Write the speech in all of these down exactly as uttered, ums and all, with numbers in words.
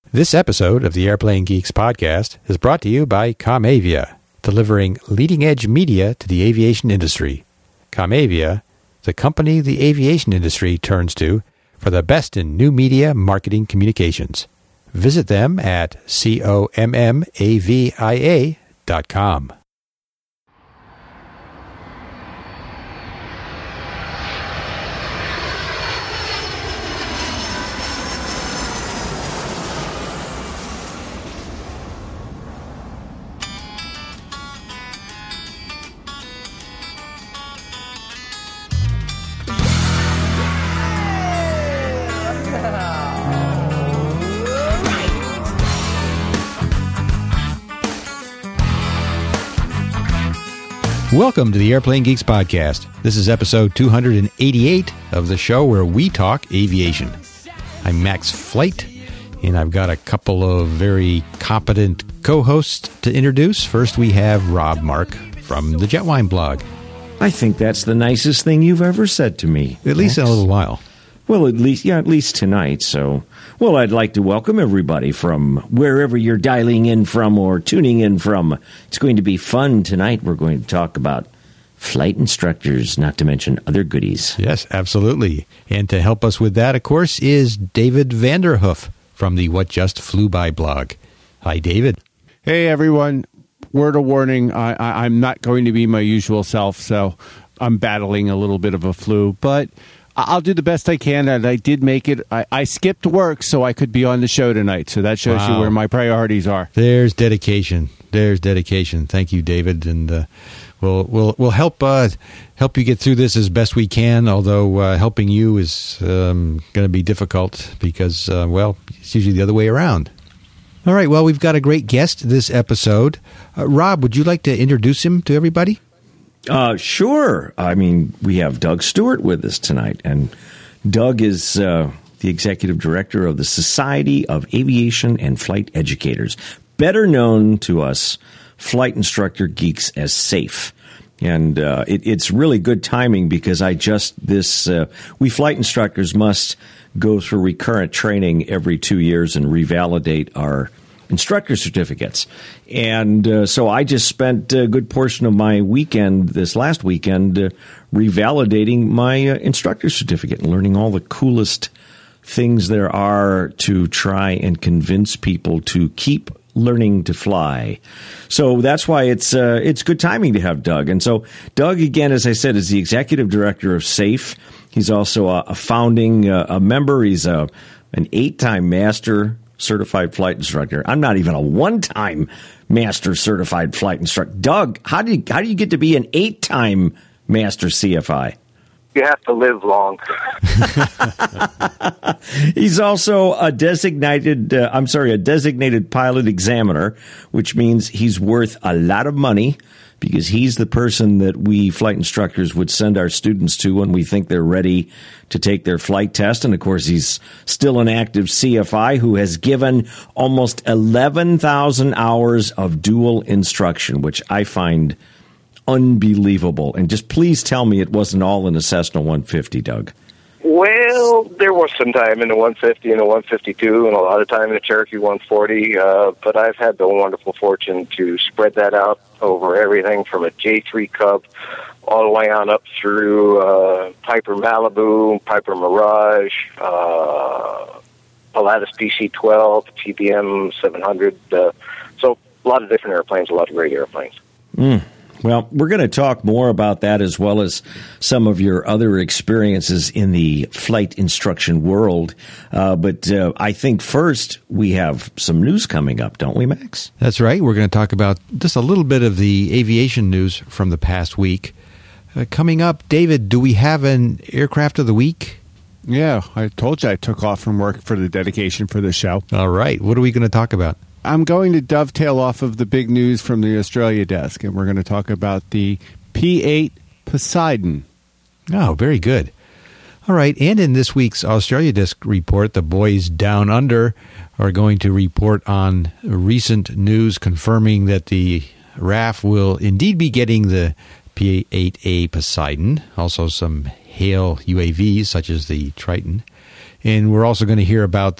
This episode of the Airplane Geeks podcast is brought to you by Comavia, delivering leading-edge media to the aviation industry. Comavia, the company the aviation industry turns to for the best in new media marketing communications. Visit them at C O M M A V I A dot com. Welcome to the Airplane Geeks podcast. This is episode two hundred eighty-eight of the show where we talk aviation. I'm Max Flight, and I've got a couple of very competent co-hosts to introduce. First, we have Rob Mark from the Jetwine blog. I think that's the nicest thing you've ever said to me. At least Max. in a little while. Well, at least, yeah, at least tonight. So, well, I'd like to welcome everybody from wherever you're dialing in from or tuning in from. It's going to be fun tonight. We're going to talk about flight instructors, not to mention other goodies. Yes, absolutely. And to help us with that, of course, is David Vanderhoof from the What Just Flew By blog. Hi, David. Hey, everyone. Word of warning, I, I, I'm not going to be my usual self, so I'm battling a little bit of a flu, but I'll do the best I can, and I did make it. I, I skipped work so I could be on the show tonight, so that shows Wow. you where my priorities are. There's dedication. There's dedication. Thank you, David, and uh, we'll we'll we'll help uh, help you get through this as best we can. Although uh, helping you is um, going to be difficult because, uh, well, it's usually the other way around. All right. Well, we've got a great guest this episode. Uh, Rob, would you like to introduce him to everybody? Uh, sure. I mean, we have Doug Stewart with us tonight, and Doug is uh, the executive director of the Society of Aviation and Flight Educators, better known to us flight instructor geeks as SAFE. And uh, it, it's really good timing because I just this uh, we flight instructors must go through recurrent training every two years and revalidate our instructor certificates. And uh, so I just spent a good portion of my weekend, this last weekend, uh, revalidating my uh, instructor certificate and learning all the coolest things there are to try and convince people to keep learning to fly. So that's why it's uh, it's good timing to have Doug. And so Doug, again, as I said, is the executive director of SAFE. He's also a, a founding uh, a member. He's a, an eight-time master certified flight instructor. I'm not even a one-time master certified flight instructor. Doug, how do you, how do you get to be an eight-time master C F I? You have to live long. He's also a designated, uh, I'm sorry, a designated pilot examiner, which means he's worth a lot of money because he's the person that we flight instructors would send our students to when we think they're ready to take their flight test. And, of course, he's still an active C F I who has given almost eleven thousand hours of dual instruction, which I find unbelievable. And just please tell me it wasn't all in a Cessna one fifty, Doug. Well, there was some time in the one fifty and the one fifty-two and a lot of time in the Cherokee one forty, uh, but I've had the wonderful fortune to spread that out over everything from a J three Cub all the way on up through uh, Piper Malibu, Piper Mirage, uh, Pilatus P C twelve, T B M seven hundred. Uh, so a lot of different airplanes, a lot of great airplanes. Mm. Well, we're going to talk more about that as well as some of your other experiences in the flight instruction world. Uh, but uh, I think first we have some news coming up, don't we, Max? That's right. We're going to talk about just a little bit of the aviation news from the past week. Uh, coming up, David, do we have an aircraft of the week? Yeah, I told you I took off from work for the dedication for the show. All right. What are we going to talk about? I'm going to dovetail off of the big news from the Australia desk, and we're going to talk about the P eight Poseidon. Oh, very good. All right, and in this week's Australia Desk report, the boys down under are going to report on recent news confirming that the R A F will indeed be getting the P eight A Poseidon, also some HALE U A Vs such as the Triton. And we're also going to hear about the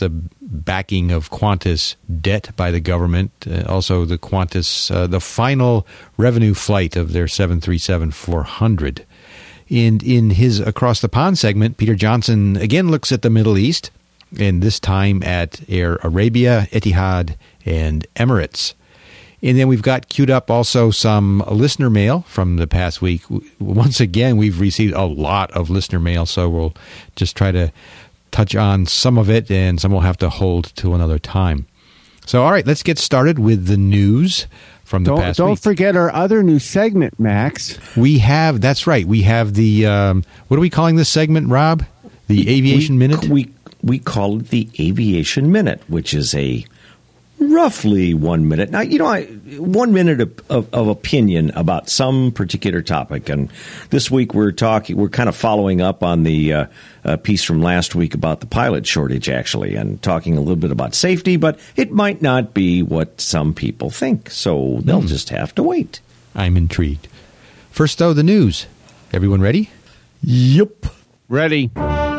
backing of Qantas debt by the government. Uh, also, the Qantas, uh, the final revenue flight of their seven thirty-seven four hundred. And in his Across the Pond segment, Peter Johnson again looks at the Middle East, and this time at Air Arabia, Etihad, and Emirates. And then we've got queued up also some listener mail from the past week. Once again, we've received a lot of listener mail, so we'll just try to touch on some of it, and some we'll have to hold to another time. So, all right, let's get started with the news from the don't, past don't week. Don't forget our other new segment, Max. We have, that's right, we have the, um, what are we calling this segment, Rob? The Aviation we, Minute? We, we call it the Aviation Minute, which is a roughly one minute. Now, you know, I, one minute of, of, of opinion about some particular topic. And this week we're talking, we're kind of following up on the uh, uh, piece from last week about the pilot shortage, actually, and talking a little bit about safety, but it might not be what some people think. So they'll mm. just have to wait. I'm intrigued. First, though, the news. Everyone ready? Yep. Ready.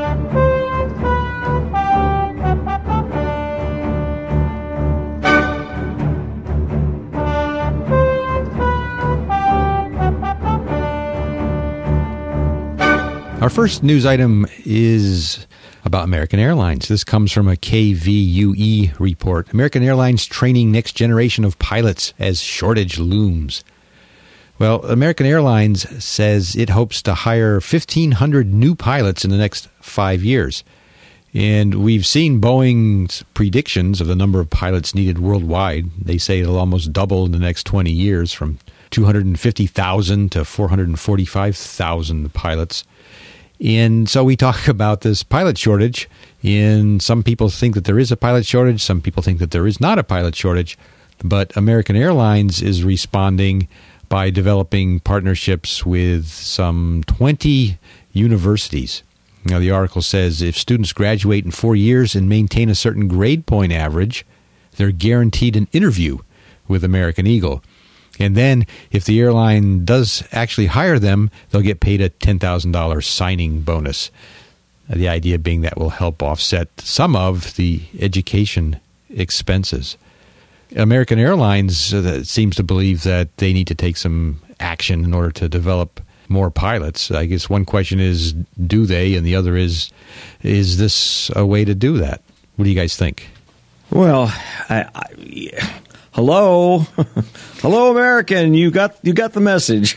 Our first news item is about American Airlines. This comes from a K V U E report. American Airlines training next generation of pilots as shortage looms. Well, American Airlines says it hopes to hire fifteen hundred new pilots in the next five years. And we've seen Boeing's predictions of the number of pilots needed worldwide. They say it'll almost double in the next twenty years, from two hundred fifty thousand to four hundred forty-five thousand pilots. And so we talk about this pilot shortage, and some people think that there is a pilot shortage. Some people think that there is not a pilot shortage. But American Airlines is responding by developing partnerships with some twenty universities. Now, the article says if students graduate in four years and maintain a certain grade point average, they're guaranteed an interview with American Eagle. And then, if the airline does actually hire them, they'll get paid a ten thousand dollars signing bonus. The idea being that will help offset some of the education expenses. American Airlines uh, seems to believe that they need to take some action in order to develop more pilots. I guess one question is, do they? And the other is, is this a way to do that? What do you guys think? Well, I... I yeah. Hello, hello, American. You got you got the message.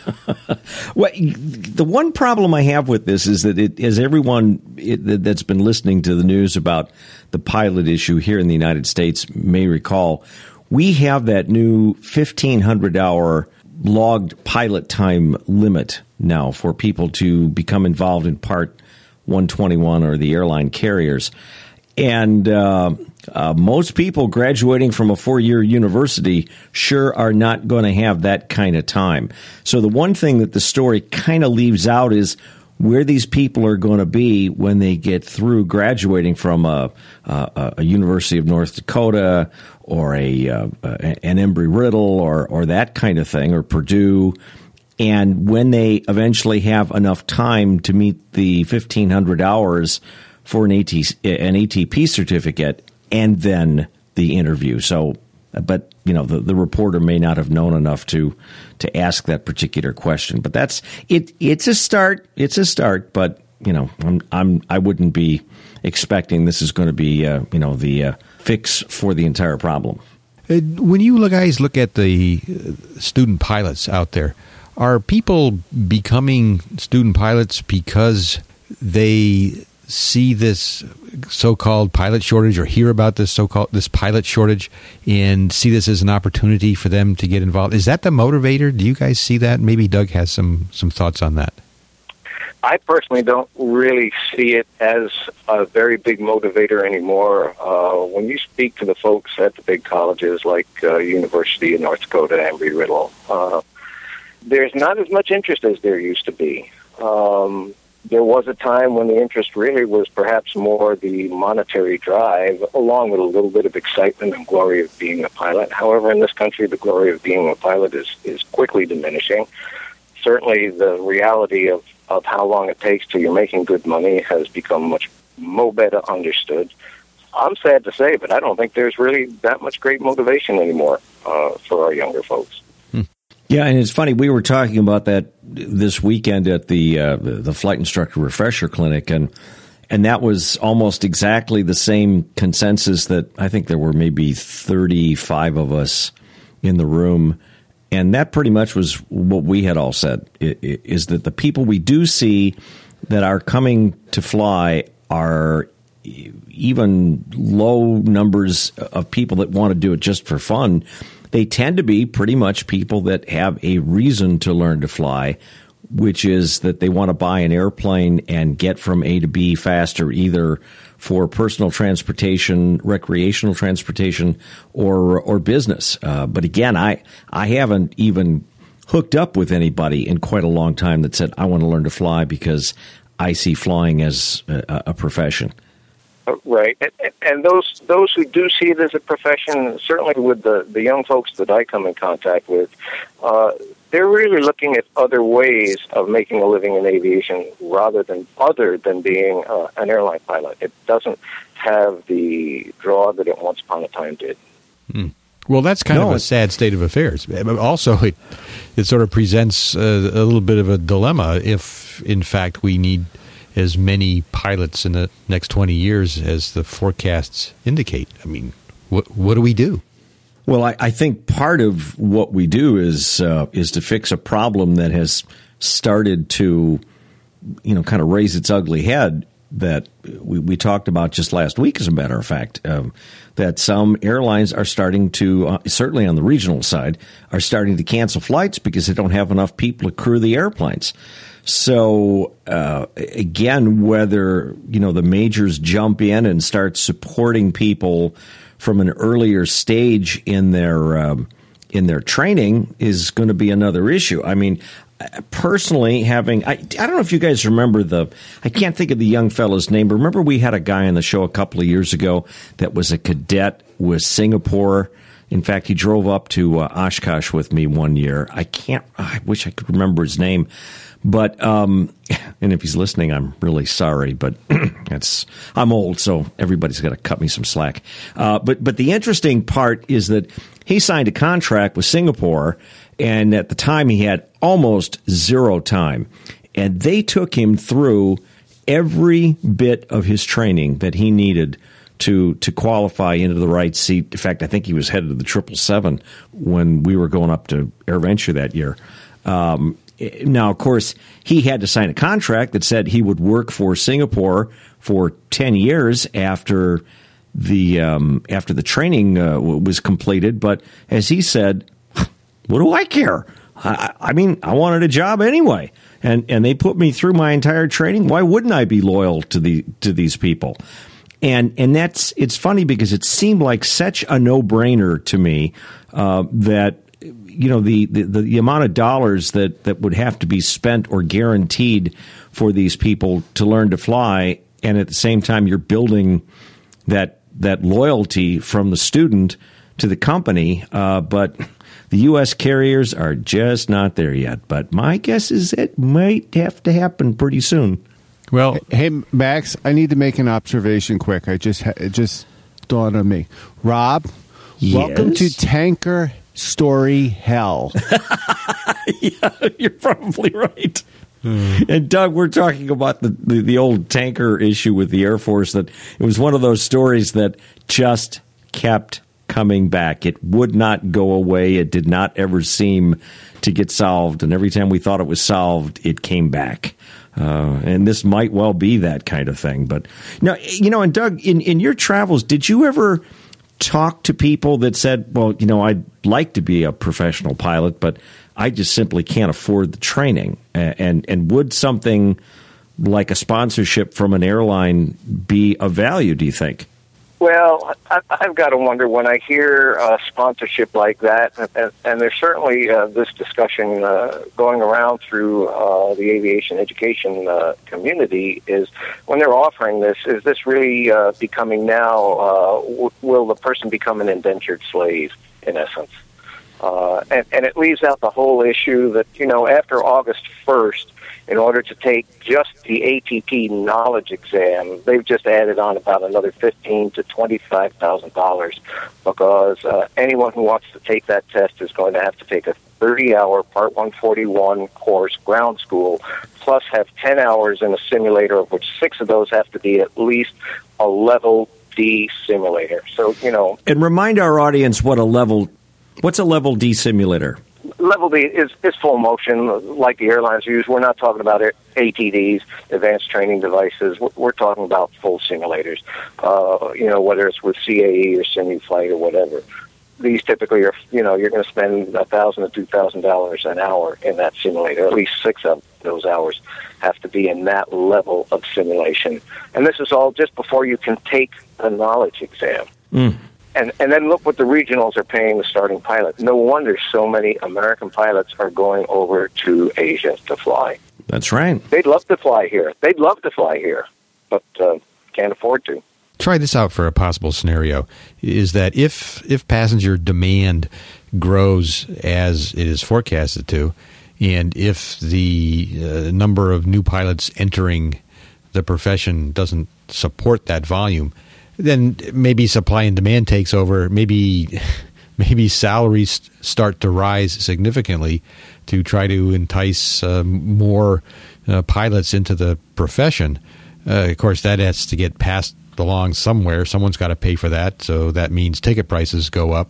Well, the one problem I have with this is that it, as everyone it, that's been listening to the news about the pilot issue here in the United States may recall, we have that new fifteen hundred hour logged pilot time limit now for people to become involved in Part one twenty-one or the airline carriers, and. Uh, Uh, most people graduating from a four-year university sure are not going to have that kind of time. So the one thing that the story kind of leaves out is where these people are going to be when they get through graduating from a, a, a University of North Dakota or a uh, an Embry-Riddle or or that kind of thing, or Purdue. And when they eventually have enough time to meet the fifteen hundred hours for an, AT, an A T P certificate, and then the interview. So, but, you know, the, the reporter may not have known enough to to ask that particular question. But that's it. It's a start. It's a start. But, you know, I'm I'm I wouldn't be expecting this is going to be uh, you know the uh, fix for the entire problem. Uh, when you guys look at the student pilots out there, are people becoming student pilots because they see this so-called pilot shortage, or hear about this so-called this pilot shortage, and see this as an opportunity for them to get involved? Is that the motivator? Do you guys see that? Maybe Doug has some some thoughts on that. I personally don't really see it as a very big motivator anymore. Uh, when you speak to the folks at the big colleges like uh, University of North Dakota, Embry-Riddle, uh, there's not as much interest as there used to be. Um, There was a time when the interest really was perhaps more the monetary drive, along with a little bit of excitement and glory of being a pilot. However, in this country, the glory of being a pilot is, is quickly diminishing. Certainly, the reality of, of how long it takes till you're making good money has become much more better understood. I'm sad to say, but I don't think there's really that much great motivation anymore uh, for our younger folks. Yeah, and it's funny. We were talking about that this weekend at the uh, the flight instructor refresher clinic, and and that was almost exactly the same consensus that I think there were maybe thirty-five of us in the room, and that pretty much was what we had all said, is that the people we do see that are coming to fly are even low numbers of people that want to do it just for fun. They tend to be pretty much people that have a reason to learn to fly, which is that they want to buy an airplane and get from A to B faster, either for personal transportation, recreational transportation, or or business. Uh, but again, I I haven't even hooked up with anybody in quite a long time that said, I want to learn to fly because I see flying as a, a profession. Right, and, and those those who do see it as a profession, certainly with the, the young folks that I come in contact with, uh, they're really looking at other ways of making a living in aviation rather than other than being uh, an airline pilot. It doesn't have the draw that it once upon a time did. Hmm. Well, that's kind no, of a sad state of affairs. Also, it it sort of presents a, a little bit of a dilemma if, in fact, we need as many pilots in the next twenty years as the forecasts indicate. I mean, what what do we do? Well, I, I think part of what we do is uh, is to fix a problem that has started to, you know, kind of raise its ugly head that we, we talked about just last week, as a matter of fact, um, that some airlines are starting to, uh, certainly on the regional side, are starting to cancel flights because they don't have enough people to crew the airplanes. So, uh, again, whether, you know, the majors jump in and start supporting people from an earlier stage in their um, in their training is going to be another issue. I mean, personally, having, I, I don't know if you guys remember the, I can't think of the young fellow's name, but remember we had a guy on the show a couple of years ago that was a cadet with Singapore. In fact, he drove up to uh, Oshkosh with me one year. I can't, I wish I could remember his name. But, um, and if he's listening, I'm really sorry, but it's, I'm old, so everybody's got to cut me some slack. Uh, but, but the interesting part is that he signed a contract with Singapore, and at the time he had almost zero time. And they took him through every bit of his training that he needed to to qualify into the right seat. In fact, I think he was headed to the triple seven when we were going up to AirVenture that year. Um, now, of course, he had to sign a contract that said he would work for Singapore for ten years after the um, after the training uh, was completed. But as he said, what do I care? I, I mean, I wanted a job anyway, and and they put me through my entire training. Why wouldn't I be loyal to the to these people? And and that's it's funny because it seemed like such a no-brainer to me uh, that you know the, the the amount of dollars that, that would have to be spent or guaranteed for these people to learn to fly, and at the same time you're building that that loyalty from the student to the company, uh, but the U S carriers are just not there yet. But my guess is it might have to happen pretty soon. Well, hey, Max, I need to make an observation quick. I just it just dawned on me. Rob, yes? Welcome to Tanker Story Hell. Yeah, you're probably right. Hmm. And Doug, we're talking about the, the, the old tanker issue with the Air Force, that it was one of those stories that just kept coming back. It would not go away. It did not ever seem to get solved. And every time we thought it was solved, it came back. Uh, and this might well be that kind of thing. But now, you know, and Doug, in, in your travels, did you ever talk to people that said, well, you know, I'd like to be a professional pilot, but I just simply can't afford the training? And, and would something like a sponsorship from an airline be of value, do you think? Well, I, I've got to wonder when I hear a sponsorship like that, and, and there's certainly uh, this discussion uh, going around through uh, the aviation education uh, community, is when they're offering this, is this really uh, becoming now, uh, w- will the person become an indentured slave, in essence? Uh, and, and it leaves out the whole issue that, you know, after August first, in order to take just the A T P knowledge exam, they've just added on about another fifteen thousand to twenty-five thousand dollars because uh, anyone who wants to take that test is going to have to take a thirty-hour Part one forty-one course, ground school, plus have ten hours in a simulator, of which six of those have to be at least a level D simulator. So, you know... And remind our audience what a level... What's a level D simulator? Level D is, is full motion, like the airlines use. We're not talking about A T Ds, advanced training devices. We're, we're talking about full simulators, uh, you know, whether it's with C A E or SimuFlight or whatever. These typically are, you know, you're going to spend one thousand dollars to two thousand dollars an hour in that simulator. At least six of those hours have to be in that level of simulation. And this is all just before you can take the knowledge exam. Mm. And and then look what the regionals are paying the starting pilot. No wonder so many American pilots are going over to Asia to fly. That's right. They'd love to fly here. They'd love to fly here, but uh, can't afford to. Try this out for a possible scenario, is that if if passenger demand grows as it is forecasted to, and if the uh, number of new pilots entering the profession doesn't support that volume, then maybe supply and demand takes over. Maybe maybe salaries start to rise significantly to try to entice uh, more uh, pilots into the profession. Uh, of course, that has to get passed along somewhere. Someone's got to pay for that, so that means ticket prices go up.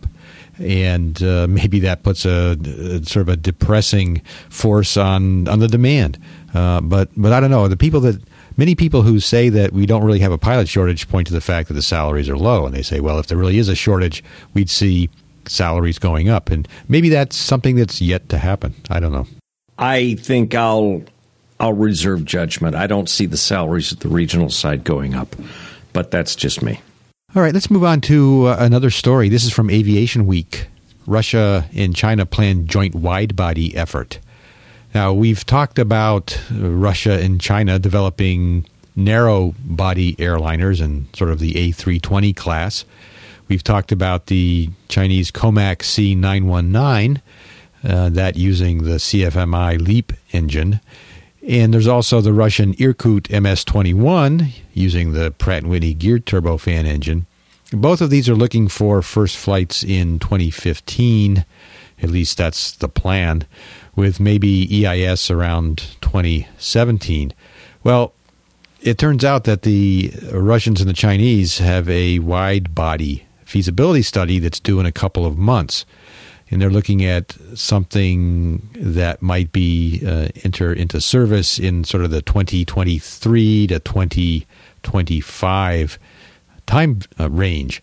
And uh, maybe that puts a, a sort of a depressing force on, on the demand. Uh, but but I don't know. The people that Many people who say that we don't really have a pilot shortage point to the fact that the salaries are low. And they say, well, if there really is a shortage, we'd see salaries going up. And maybe that's something that's yet to happen. I don't know. I think I'll I'll reserve judgment. I don't see the salaries at the regional side going up, but that's just me. All right, let's move on to uh, another story. This is from Aviation Week. Russia and China plan joint wide-body effort. Now, we've talked about Russia and China developing narrow-body airliners in sort of the A three twenty class. We've talked about the Chinese Comac C nine nineteen, uh, that using the C F M I LEAP engine. And there's also the Russian Irkut M S twenty-one using the Pratt and Whitney geared turbofan engine. Both of these are looking for first flights in twenty fifteen. At least that's the plan, with maybe E I S around twenty seventeen. Well, it turns out that the Russians and the Chinese have a wide-body feasibility study that's due in a couple of months. And they're looking at something that might be uh, enter into service in sort of the twenty twenty-three to twenty twenty-five time uh, range.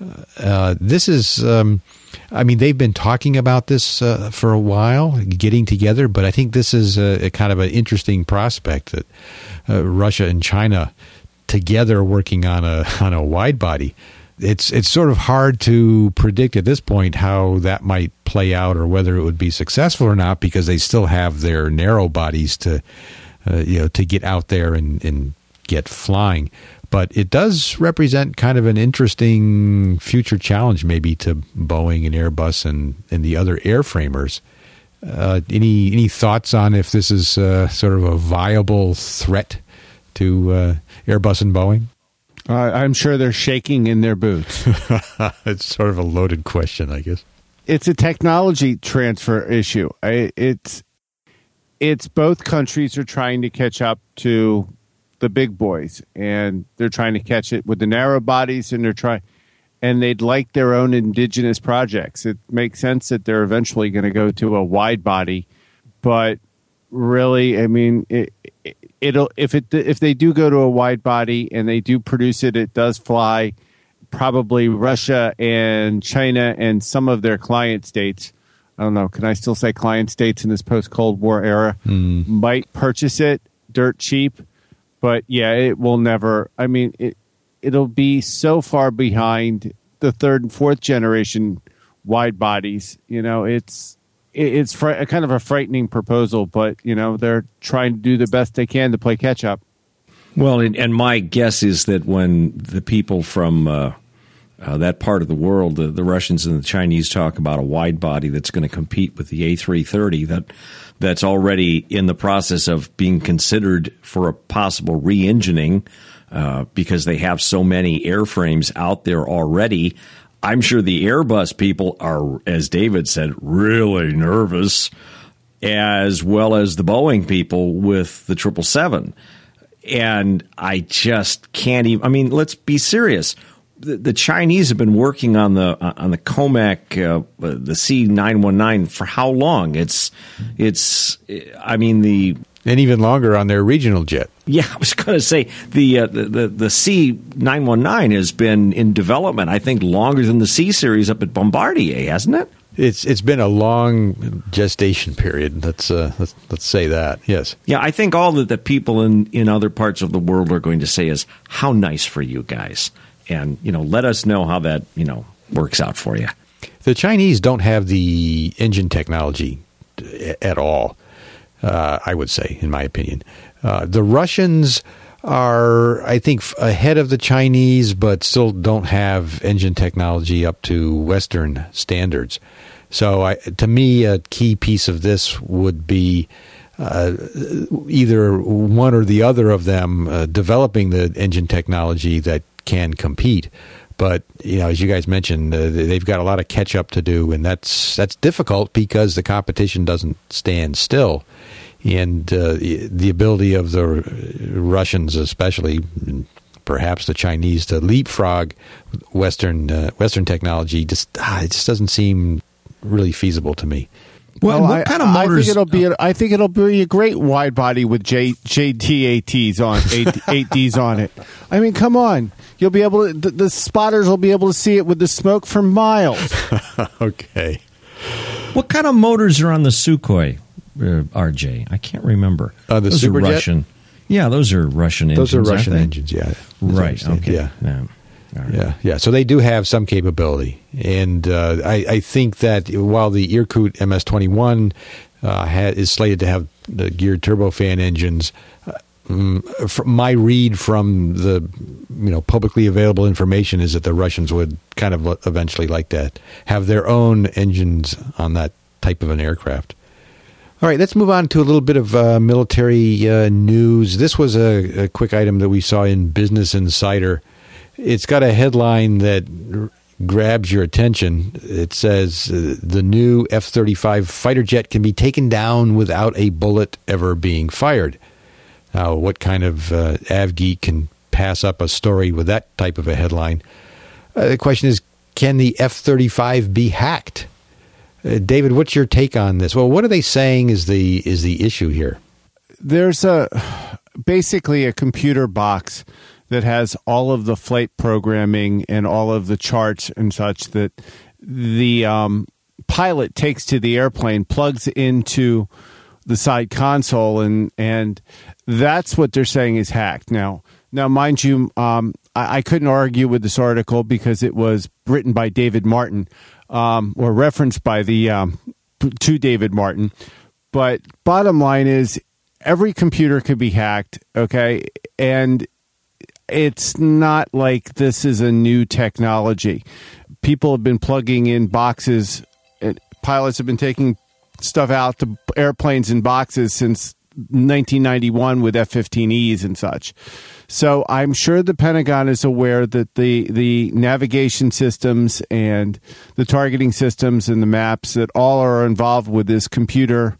Uh, this is, um, I mean, they've been talking about this uh, for a while, getting together, but I think this is a, a kind of an interesting prospect that uh, Russia and China together working on a on a wide body. It's it's sort of hard to predict at this point how that might play out or whether it would be successful or not, because they still have their narrow bodies to uh, you know to get out there and, and get flying. But it does represent kind of an interesting future challenge maybe to Boeing and Airbus and, and the other airframers. Uh, any any thoughts on if this is uh, sort of a viable threat to uh, Airbus and Boeing? Uh, I'm sure they're shaking in their boots. It's sort of a loaded question, I guess. It's a technology transfer issue. I, it's it's both countries are trying to catch up to the big boys, and they're trying to catch it with the narrow bodies, and they're trying, and they'd like their own indigenous projects. It makes sense that they're eventually going to go to a wide body, but really, I mean, it, it, it'll if it if they do go to a wide body and they do produce it, it does fly. Probably Russia and China and some of their client states. I don't know. Can I still say client states in this post-Cold War era? Mm. Might purchase it dirt cheap. But, yeah, it will never – I mean, it, it'll be so far behind the third and fourth generation wide bodies. You know, it's it, it's fr- a kind of a frightening proposal, but, you know, they're trying to do the best they can to play catch-up. Well, and my guess is that when the people from uh, uh, that part of the world. The, the Russians and the Chinese talk about a wide body that's going to compete with the A three thirty that that's already in the process of being considered for a possible re-engineering uh, because they have so many airframes out there already. I'm sure the Airbus people are, as David said, really nervous, as well as the Boeing people with the triple seven. And I just can't even, I mean, let's be serious. The, the Chinese have been working on the uh, on the Comac, uh, the C nine nineteen for how long? It's, it's, I mean, the... And even longer on their regional jet. Yeah, I was going to say the, uh, the the the C nine nineteen has been in development, I think, longer than the C series up at Bombardier, hasn't it? It's it's been a long gestation period. Let's uh, let's let's say that. Yes. Yeah, I think all that the people in, in other parts of the world are going to say is, "How nice for you guys," and you know, let us know how that you know works out for you. The Chinese don't have the engine technology at all. Uh, I would say, in my opinion, uh, the Russians are, I think, ahead of the Chinese, but still don't have engine technology up to Western standards. So, I, to me, a key piece of this would be uh, either one or the other of them uh, developing the engine technology that can compete. But, you know, as you guys mentioned, uh, they've got a lot of catch up to do, and that's that's difficult because the competition doesn't stand still. And uh, the ability of the Russians, especially, perhaps the Chinese, to leapfrog Western uh, Western technology, just ah, it just doesn't seem really feasible to me. Well, well what I, kind of motors? I think it'll be. A, I think it'll be a great wide body with J J T A Ts on eight Ds on it. I mean, come on, you'll be able to. The, the spotters will be able to see it with the smoke for miles. Okay. What kind of motors are on the Sukhoi, uh, R J? I can't remember. Uh, the those Superjet? are Russian. Yeah, those are Russian engines. Those are Russian aren't they? engines. Yeah. Right. Okay. Yeah. Yeah. Right. Yeah, yeah. So they do have some capability, and uh, I, I think that while the Irkut M S twenty-one uh, ha- is slated to have the geared turbofan engines, uh, mm, from my read from the you know publicly available information is that the Russians would kind of eventually like to have their own engines on that type of an aircraft. All right, let's move on to a little bit of uh, military uh, news. This was a, a quick item that we saw in Business Insider. It's got a headline that r- grabs your attention. It says, uh, the new F thirty-five fighter jet can be taken down without a bullet ever being fired. Now, what kind of uh, AvGeek can pass up a story with that type of a headline? Uh, the question is, can the F thirty-five be hacked? Uh, David, what's your take on this? Well, what are they saying is the is the issue here? There's a basically a computer box that has all of the flight programming and all of the charts and such that the um, pilot takes to the airplane, plugs into the side console, and and that's what they're saying is hacked. Now, now, mind you, um, I, I couldn't argue with this article because it was written by David Martin um, or referenced by the um, to David Martin. But bottom line is, every computer could be hacked. Okay, and it's not like this is a new technology. People have been plugging in boxes. Pilots have been taking stuff out to airplanes in boxes since nineteen ninety-one with F fifteen Es and such. So I'm sure the Pentagon is aware that the, the navigation systems and the targeting systems and the maps that all are involved with this computer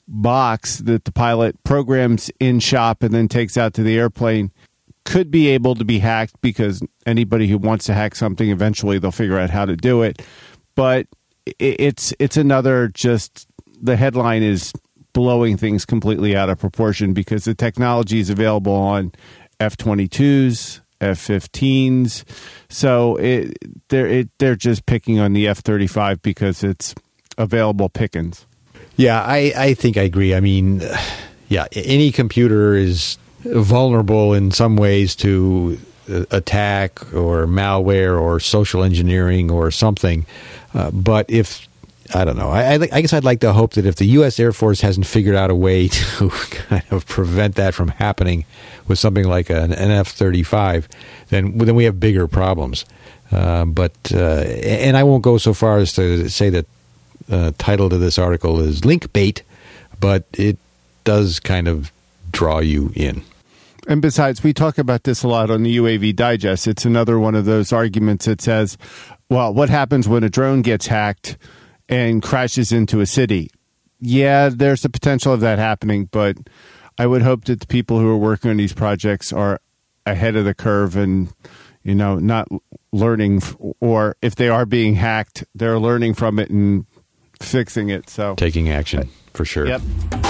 box that the pilot programs in shop and then takes out to the airplane could be able to be hacked, because anybody who wants to hack something, eventually they'll figure out how to do it. But it's it's another, just the headline is blowing things completely out of proportion, because the technology is available on F twenty-twos, F fifteens. So it, they're it, they're just picking on the F thirty-five because it's available pickings. Yeah, I, I think I agree. I mean, yeah, any computer is vulnerable in some ways to attack or malware or social engineering or something. Uh, but if, I don't know, I, I guess I'd like to hope that if the U S Air Force hasn't figured out a way to kind of prevent that from happening with something like an, an F thirty-five, then then we have bigger problems. Uh, but uh, and I won't go so far as to say that the uh, title to this article is link bait, but it does kind of draw you in. And besides, we talk about this a lot on the U A V Digest. It's another one of those arguments that says, well, what happens when a drone gets hacked and crashes into a city? Yeah, there's the potential of that happening, but I would hope that the people who are working on these projects are ahead of the curve and, you know, not learning, or if they are being hacked, they're learning from it and fixing it. So taking action, for sure. Yep.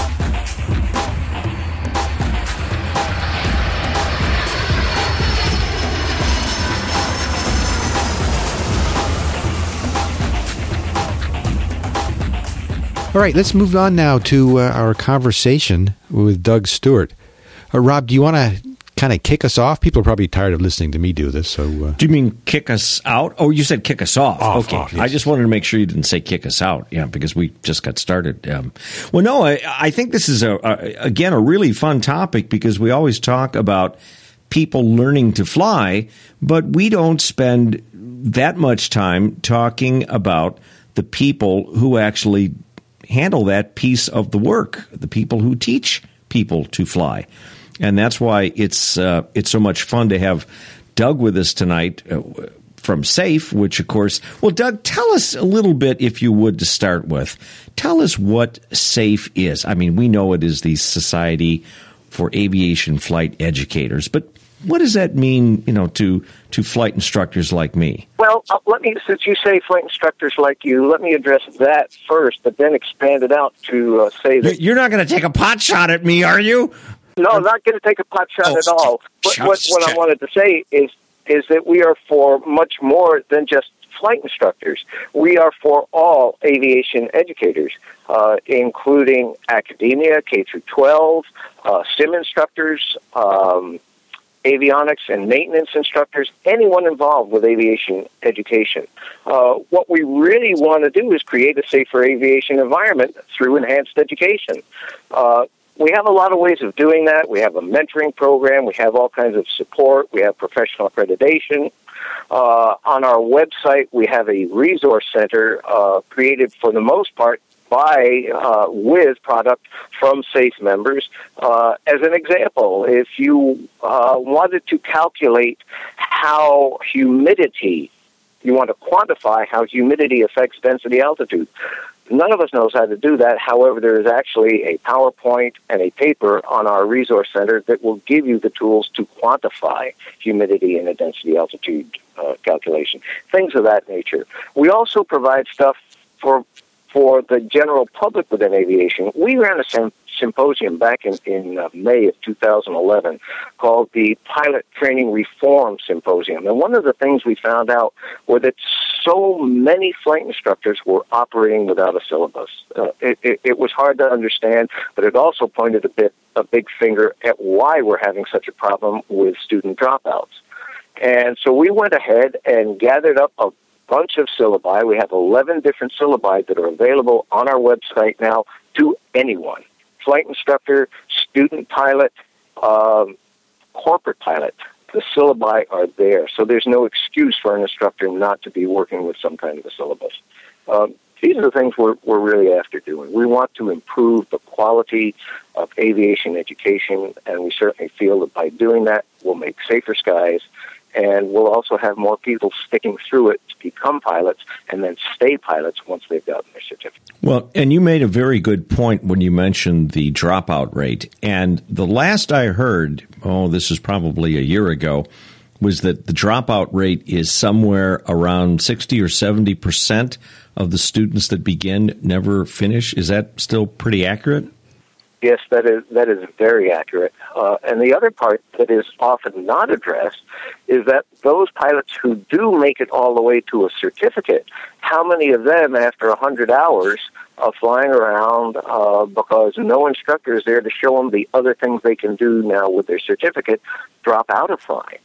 All right, let's move on now to uh, our conversation with Doug Stewart. Uh, Rob, do you want to kind of kick us off? People are probably tired of listening to me do this. So, uh, do you mean kick us out? Oh, you said kick us off. off okay, off, yes. I just wanted to make sure you didn't say kick us out. Yeah, because we just got started. Um, well, no, I, I think this is a, a again a really fun topic because we always talk about people learning to fly, but we don't spend that much time talking about the people who actually handle that piece of the work, the people who teach people to fly. And that's why it's uh, it's so much fun to have Doug with us tonight uh, from SAFE, which, of course, well, Doug, tell us a little bit, if you would, to start with. Tell us what SAFE is. I mean, we know it is the Society for Aviation Flight Educators, but what does that mean, you know, to, to flight instructors like me? Well, uh, let me, since you say flight instructors like you, let me address that first, but then expand it out to uh, say that... You're not going to take a pot shot at me, are you? No, I'm not going to take a pot shot Oh, at all. But shot, what, what I shot. wanted to say is is that we are for much more than just flight instructors. We are for all aviation educators, uh, including academia, K through twelve, uh, sim instructors, um, avionics and maintenance instructors, anyone involved with aviation education. Uh, what we really want to do is create a safer aviation environment through enhanced education. Uh, we have a lot of ways of doing that. We have a mentoring program. We have all kinds of support. We have professional accreditation. Uh, on our website, we have a resource center uh, created for the most part by, uh, with product from SAFE members. Uh, as an example, if you uh, wanted to calculate how humidity, you want to quantify how humidity affects density altitude, none of us knows how to do that. However, there is actually a PowerPoint and a paper on our resource center that will give you the tools to quantify humidity in a density altitude uh, calculation, things of that nature. We also provide stuff for for the general public within aviation. We ran a sym- symposium back in, in uh, May of two thousand eleven called the Pilot Training Reform Symposium. And one of the things we found out was that so many flight instructors were operating without a syllabus. Uh, it, it, it was hard to understand, but it also pointed a bit a big finger at why we're having such a problem with student dropouts. And so we went ahead and gathered up a bunch of syllabi. We have eleven different syllabi that are available on our website now to anyone. Flight instructor, student pilot, um, corporate pilot. The syllabi are there, so there's no excuse for an instructor not to be working with some kind of a syllabus. Um, these are the things we're, we're really after doing. We want to improve the quality of aviation education, and we certainly feel that by doing that, we'll make safer skies, and we'll also have more people sticking through it to become pilots and then stay pilots once they've gotten their certificate. Well, and you made a very good point when you mentioned the dropout rate. And the last I heard, oh, this is probably a year ago, was that the dropout rate is somewhere around sixty or seventy percent of the students that begin never finish. Is that still pretty accurate? Yes, that is that is very accurate. Uh, and the other part that is often not addressed is that those pilots who do make it all the way to a certificate, how many of them, after one hundred hours of flying around uh, because no instructor is there to show them the other things they can do now with their certificate, drop out of flying?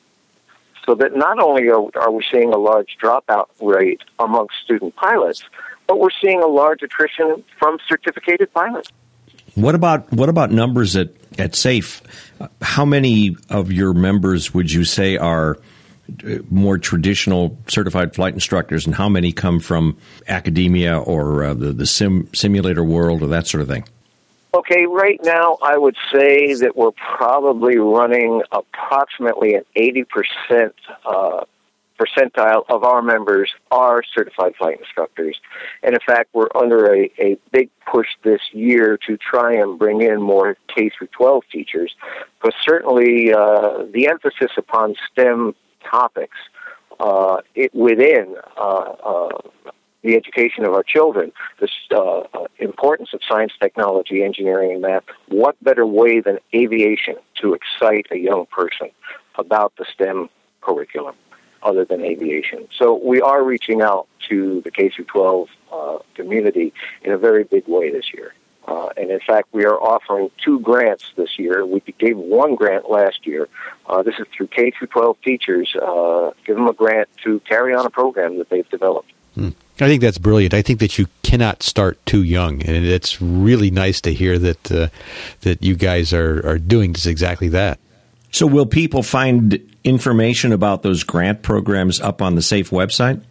So that not only are, are we seeing a large dropout rate amongst student pilots, but we're seeing a large attrition from certificated pilots. What about what about numbers at, at SAFE? How many of your members would you say are more traditional certified flight instructors, and how many come from academia or uh, the, the sim simulator world or that sort of thing? Okay, right now I would say that we're probably running approximately an eighty percent uh, percentile of our members are certified flight instructors. And in fact, we're under a, a big push this year to try and bring in more K through twelve teachers. But certainly uh, the emphasis upon STEM topics uh, it, within uh, uh, the education of our children, this uh, importance of science, technology, engineering, and math, what better way than aviation to excite a young person about the STEM curriculum other than aviation? So we are reaching out to the K through twelve uh, community in a very big way this year. Uh, and in fact, we are offering two grants this year. We gave one grant last year. Uh, this is through K through twelve teachers. Uh, give them a grant to carry on a program that they've developed. Hmm. I think that's brilliant. I think that you cannot start too young, and it's really nice to hear that uh, that you guys are, are doing just exactly that. So will people find information about those grant programs up on the SAFE website?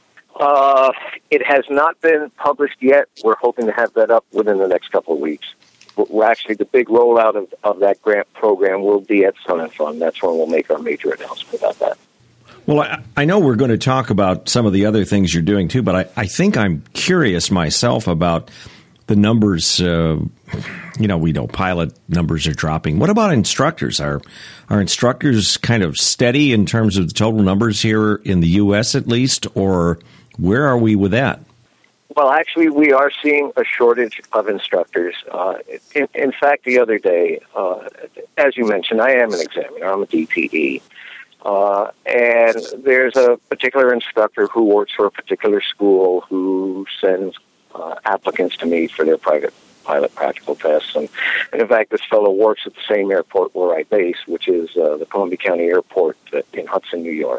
Uh, it has not been published yet. We're hoping to have that up within the next couple of weeks. We're actually, the big rollout of, of that grant program will be at Sun and Fun. That's when we'll make our major announcement about that. Well, I, I know we're going to talk about some of the other things you're doing, too, but I, I think I'm curious myself about the numbers. Uh, you know, we know pilot numbers are dropping. What about instructors? Are, are instructors kind of steady in terms of the total numbers here in the U S at least, or where are we with that? Well, actually, we are seeing a shortage of instructors. Uh, in, in fact, the other day, uh, as you mentioned, I am an examiner. I'm a D P E. Uh, and there's a particular instructor who works for a particular school who sends uh, applicants to me for their private pilot practical tests. And, and in fact, this fellow works at the same airport where I base, which is uh, the Columbia County Airport in Hudson, New York.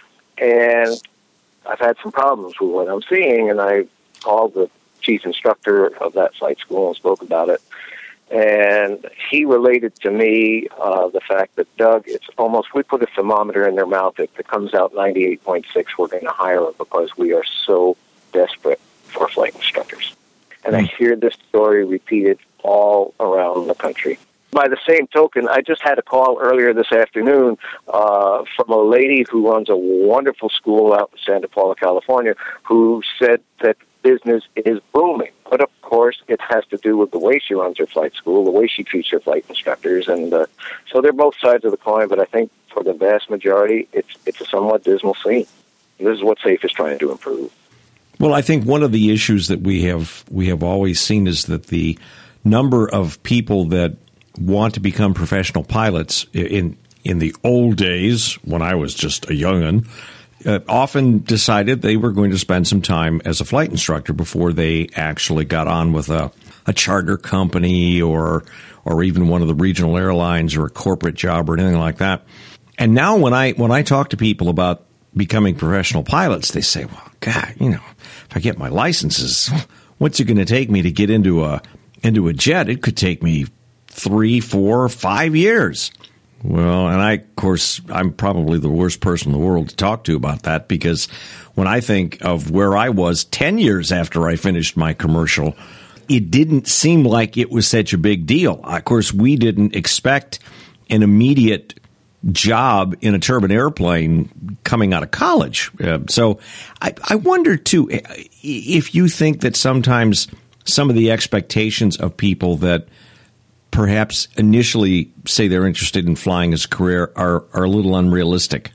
And I've had some problems with what I'm seeing, and I called the chief instructor of that flight school and spoke about it. And he related to me uh, the fact that, Doug, it's almost, we put a thermometer in their mouth. If it comes out ninety-eight point six, we're going to hire them because we are so desperate for flight instructors. And I hear this story repeated all around the country. By the same token, I just had a call earlier this afternoon uh, from a lady who runs a wonderful school out in Santa Paula, California, who said that business is booming. But of course, it has to do with the way she runs her flight school, the way she treats her flight instructors. And uh, so they're both sides of the coin, but I think for the vast majority, it's it's a somewhat dismal scene. And this is what SAFE is trying to improve. Well, I think one of the issues that we have we have always seen is that the number of people that want to become professional pilots in in the old days, when I was just a young'un, uh, often decided they were going to spend some time as a flight instructor before they actually got on with a, a charter company or or even one of the regional airlines or a corporate job or anything like that. And now when I when I talk to people about becoming professional pilots, they say, well, God, you know, if I get my licenses, what's it going to take me to get into a into a jet? It could take me three, four, five years. Well, and I, of course, I'm probably the worst person in the world to talk to about that, because when I think of where I was ten years after I finished my commercial, it didn't seem like it was such a big deal. Of course, we didn't expect an immediate job in a turbine airplane coming out of college. Uh, so I, I wonder, too, if you think that sometimes some of the expectations of people that perhaps initially say they're interested in flying as a career are, are a little unrealistic.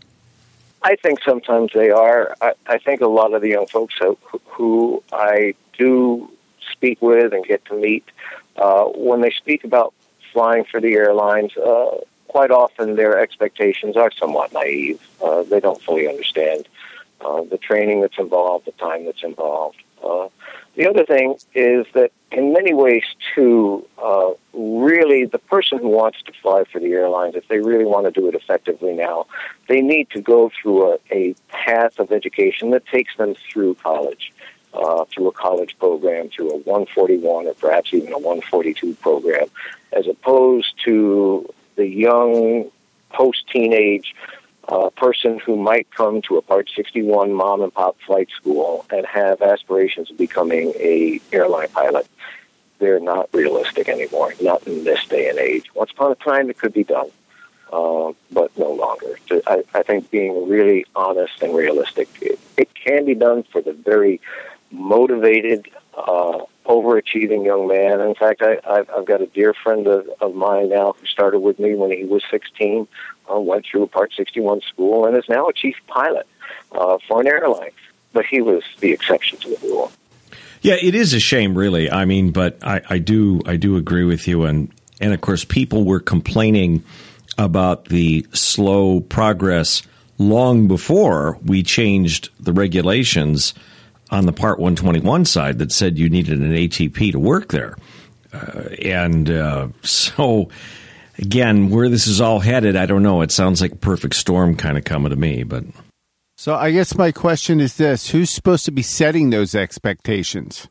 I think sometimes they are. I, I think a lot of the young folks who, who I do speak with and get to meet, uh, when they speak about flying for the airlines, uh, quite often their expectations are somewhat naive. Uh, they don't fully understand uh, the training that's involved, the time that's involved. Uh, the other thing is that in many ways, too, uh, really the person who wants to fly for the airlines, if they really want to do it effectively now, they need to go through a, a path of education that takes them through college, uh, through a college program, through a one forty-one or perhaps even a one forty-two program, as opposed to the young post-teenage a person who might come to a Part sixty-one mom and pop flight school and have aspirations of becoming a airline pilot, they're not realistic anymore, not in this day and age. Once upon a time, it could be done, uh, but no longer. I, I think being really honest and realistic, it, it can be done for the very motivated, uh, overachieving young man. In fact, I, I've, I've got a dear friend of, of mine now who started with me when he was sixteen, uh, went through a Part sixty-one school, and is now a chief pilot uh, for an airline. But he was the exception to the rule. Yeah, it is a shame, really. I mean, but I, I do I do agree with you. And, and, of course, people were complaining about the slow progress long before we changed the regulations on the Part one twenty-one side that said you needed an A T P to work there. Uh, and uh, so, again, where this is all headed, I don't know. It sounds like a perfect storm kind of coming to me, but... So I guess my question is this: who's supposed to be setting those expectations?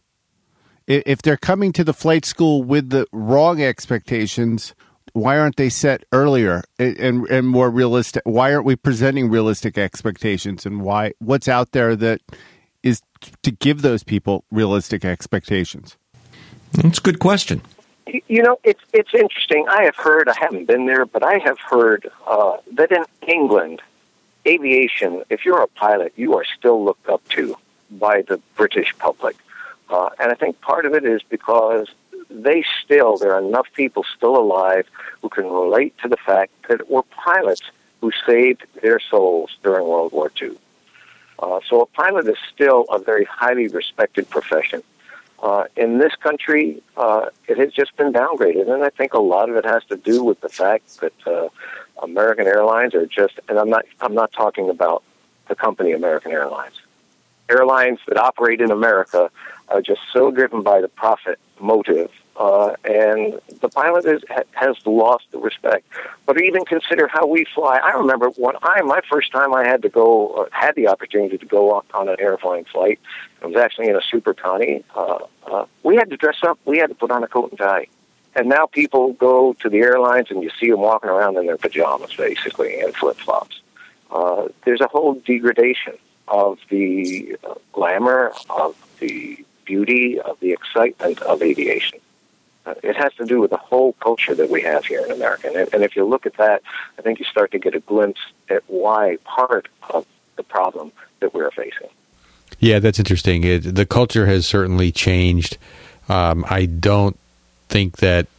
If they're coming to the flight school with the wrong expectations, why aren't they set earlier and, and more realistic? Why aren't we presenting realistic expectations? And why? What's out there that is to give those people realistic expectations? That's a good question. You know, it's it's interesting. I have heard, I haven't been there, but I have heard uh, that in England, aviation, if you're a pilot, you are still looked up to by the British public. Uh, and I think part of it is because they still, there are enough people still alive who can relate to the fact that it were pilots who saved their souls during World War Two. Uh, so a pilot is still a very highly respected profession. Uh, in this country, uh, it has just been downgraded, and I think a lot of it has to do with the fact that uh, American Airlines are just, and I'm not, I'm not talking about the company American Airlines. Airlines that operate in America are just so driven by the profit motive, uh, and the pilot is, has lost the respect. But even consider how we fly. I remember when I, my first time I had to go, uh, had the opportunity to go on an airplane flight. It was actually in a Super Connie. Uh, uh, we had to dress up. We had to put on a coat and tie. And now people go to the airlines and you see them walking around in their pajamas, basically, and flip-flops. Uh, there's a whole degradation of the uh, glamour, of the beauty, of the excitement of aviation. Uh, it has to do with the whole culture that we have here in America. And, and if you look at that, I think you start to get a glimpse at why part of the problem that we're facing. Yeah, that's interesting. It, the culture has certainly changed. Um, I don't think that,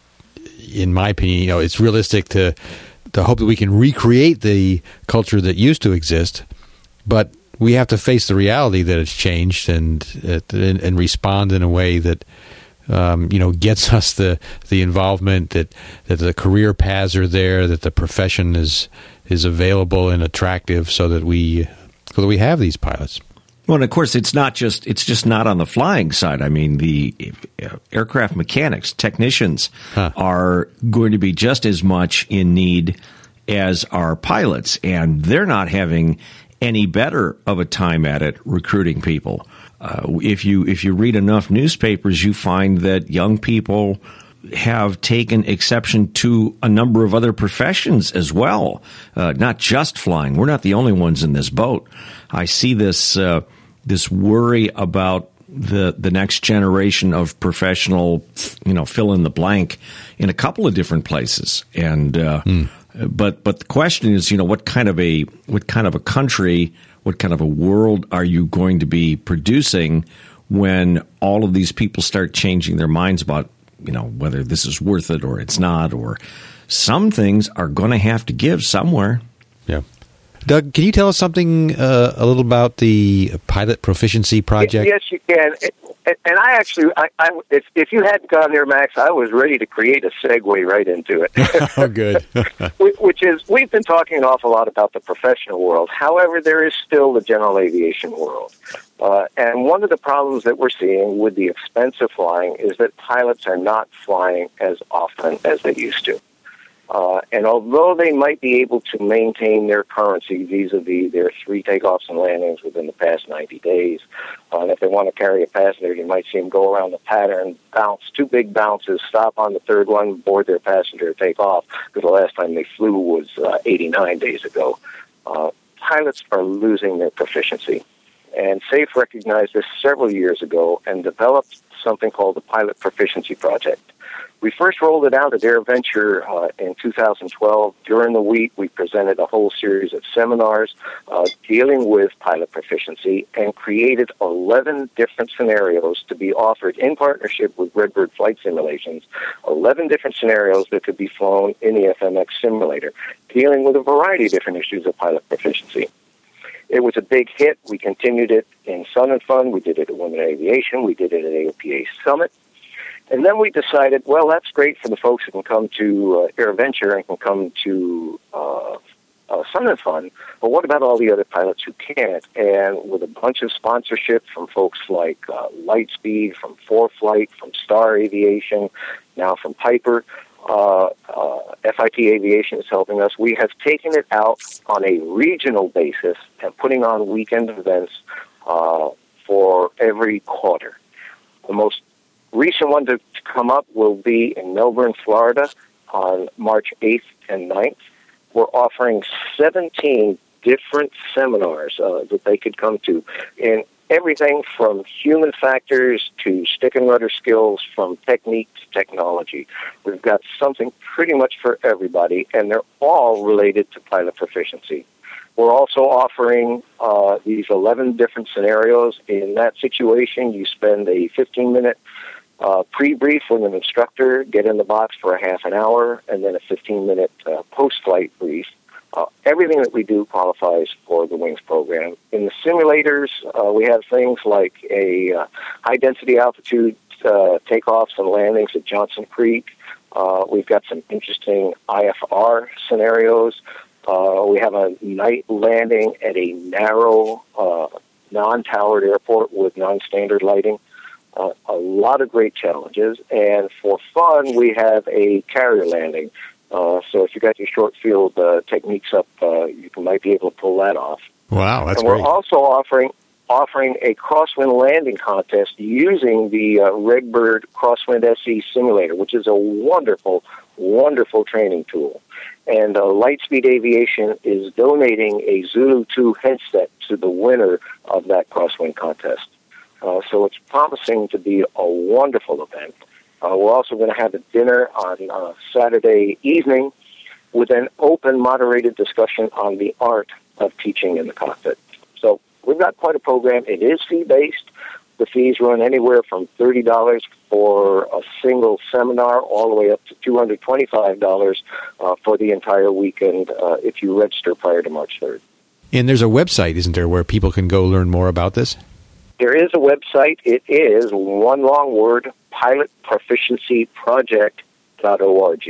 in my opinion, you know, it's realistic to to hope that we can recreate the culture that used to exist, but we have to face the reality that it's changed and and, and respond in a way that um, you know gets us the the involvement, that that the career paths are there, that the profession is is available and attractive, so that we so that we have these pilots. Well, and of course, it's not just it's just not on the flying side. I mean, the aircraft mechanics, technicians huh. are going to be just as much in need as our pilots, and they're not having any better of a time at it recruiting people. Uh, if you if you read enough newspapers, you find that young people have taken exception to a number of other professions as well, uh, not just flying. We're not the only ones in this boat. I see this uh, this worry about the the next generation of professional, you know, fill in the blank in a couple of different places. And uh, mm. but but the question is, you know, what kind of a what kind of a country, what kind of a world are you going to be producing when all of these people start changing their minds about, you know, whether this is worth it or it's not, or some things are going to have to give somewhere. Yeah. Doug, can you tell us something uh, a little about the Pilot Proficiency Project? Yes, you can. And I actually, I, I, if, if you hadn't gone there, Max, I was ready to create a segue right into it. Oh, good. Which is, we've been talking an awful lot about the professional world. However, there is still the general aviation world. Uh, and one of the problems that we're seeing with the expense of flying is that pilots are not flying as often as they used to. Uh, and although they might be able to maintain their currency vis-a-vis their three takeoffs and landings within the past ninety days, uh, and if they want to carry a passenger, you might see them go around the pattern, bounce, two big bounces, stop on the third one, board their passenger, take off, because the last time they flew was uh, eighty-nine days ago. uh, pilots are losing their proficiency. And SAFE recognized this several years ago and developed something called the Pilot Proficiency Project. We first rolled it out at AirVenture uh, in two thousand twelve. During the week, we presented a whole series of seminars uh, dealing with pilot proficiency and created eleven different scenarios to be offered in partnership with Redbird Flight Simulations, eleven different scenarios that could be flown in the F M X simulator, dealing with a variety of different issues of pilot proficiency. It was a big hit. We continued it in Sun and Fun. We did it at Women in Aviation. We did it at A O P A Summit. And then we decided, well, that's great for the folks who can come to uh, AirVenture and can come to uh, uh, Sun and Fun, but what about all the other pilots who can't? And with a bunch of sponsorship from folks like uh, Lightspeed, from ForeFlight, from Star Aviation, now from Piper, uh, uh, F I T Aviation is helping us. We have taken it out on a regional basis and putting on weekend events uh, for every quarter. The most recent one to, to come up will be in Melbourne, Florida on March eighth and ninth. We're offering seventeen different seminars uh, that they could come to in everything from human factors to stick and rudder skills, from technique to technology. We've got something pretty much for everybody, and they're all related to pilot proficiency. We're also offering uh, these eleven different scenarios. In that situation, you spend a fifteen-minute Uh, pre-brief with an instructor, get in the box for a half an hour, and then a fifteen-minute uh, post-flight brief. Uh, everything that we do qualifies for the WINGS program. In the simulators, uh, we have things like a uh, high-density altitude uh, takeoffs and landings at Johnson Creek. Uh, we've got some interesting I F R scenarios. Uh, we have a night landing at a narrow, uh, non-towered airport with non-standard lighting. Uh, a lot of great challenges, and for fun, we have a carrier landing. Uh, so if you got your short field uh, techniques up, uh, you can, might be able to pull that off. Wow, that's and great. We're also offering offering a crosswind landing contest using the uh, Redbird Crosswind S E simulator, which is a wonderful, wonderful training tool. And uh, Lightspeed Aviation is donating a Zulu two headset to the winner of that crosswind contest. Uh, so it's promising to be a wonderful event. Uh, we're also going to have a dinner on uh, Saturday evening with an open, moderated discussion on the art of teaching in the cockpit. So we've got quite a program. It is fee-based. The fees run anywhere from thirty dollars for a single seminar all the way up to two hundred twenty-five dollars uh, for the entire weekend uh, if you register prior to March third. And there's a website, isn't there, where people can go learn more about this? There is a website. It is one long word, pilot proficiency project dot org.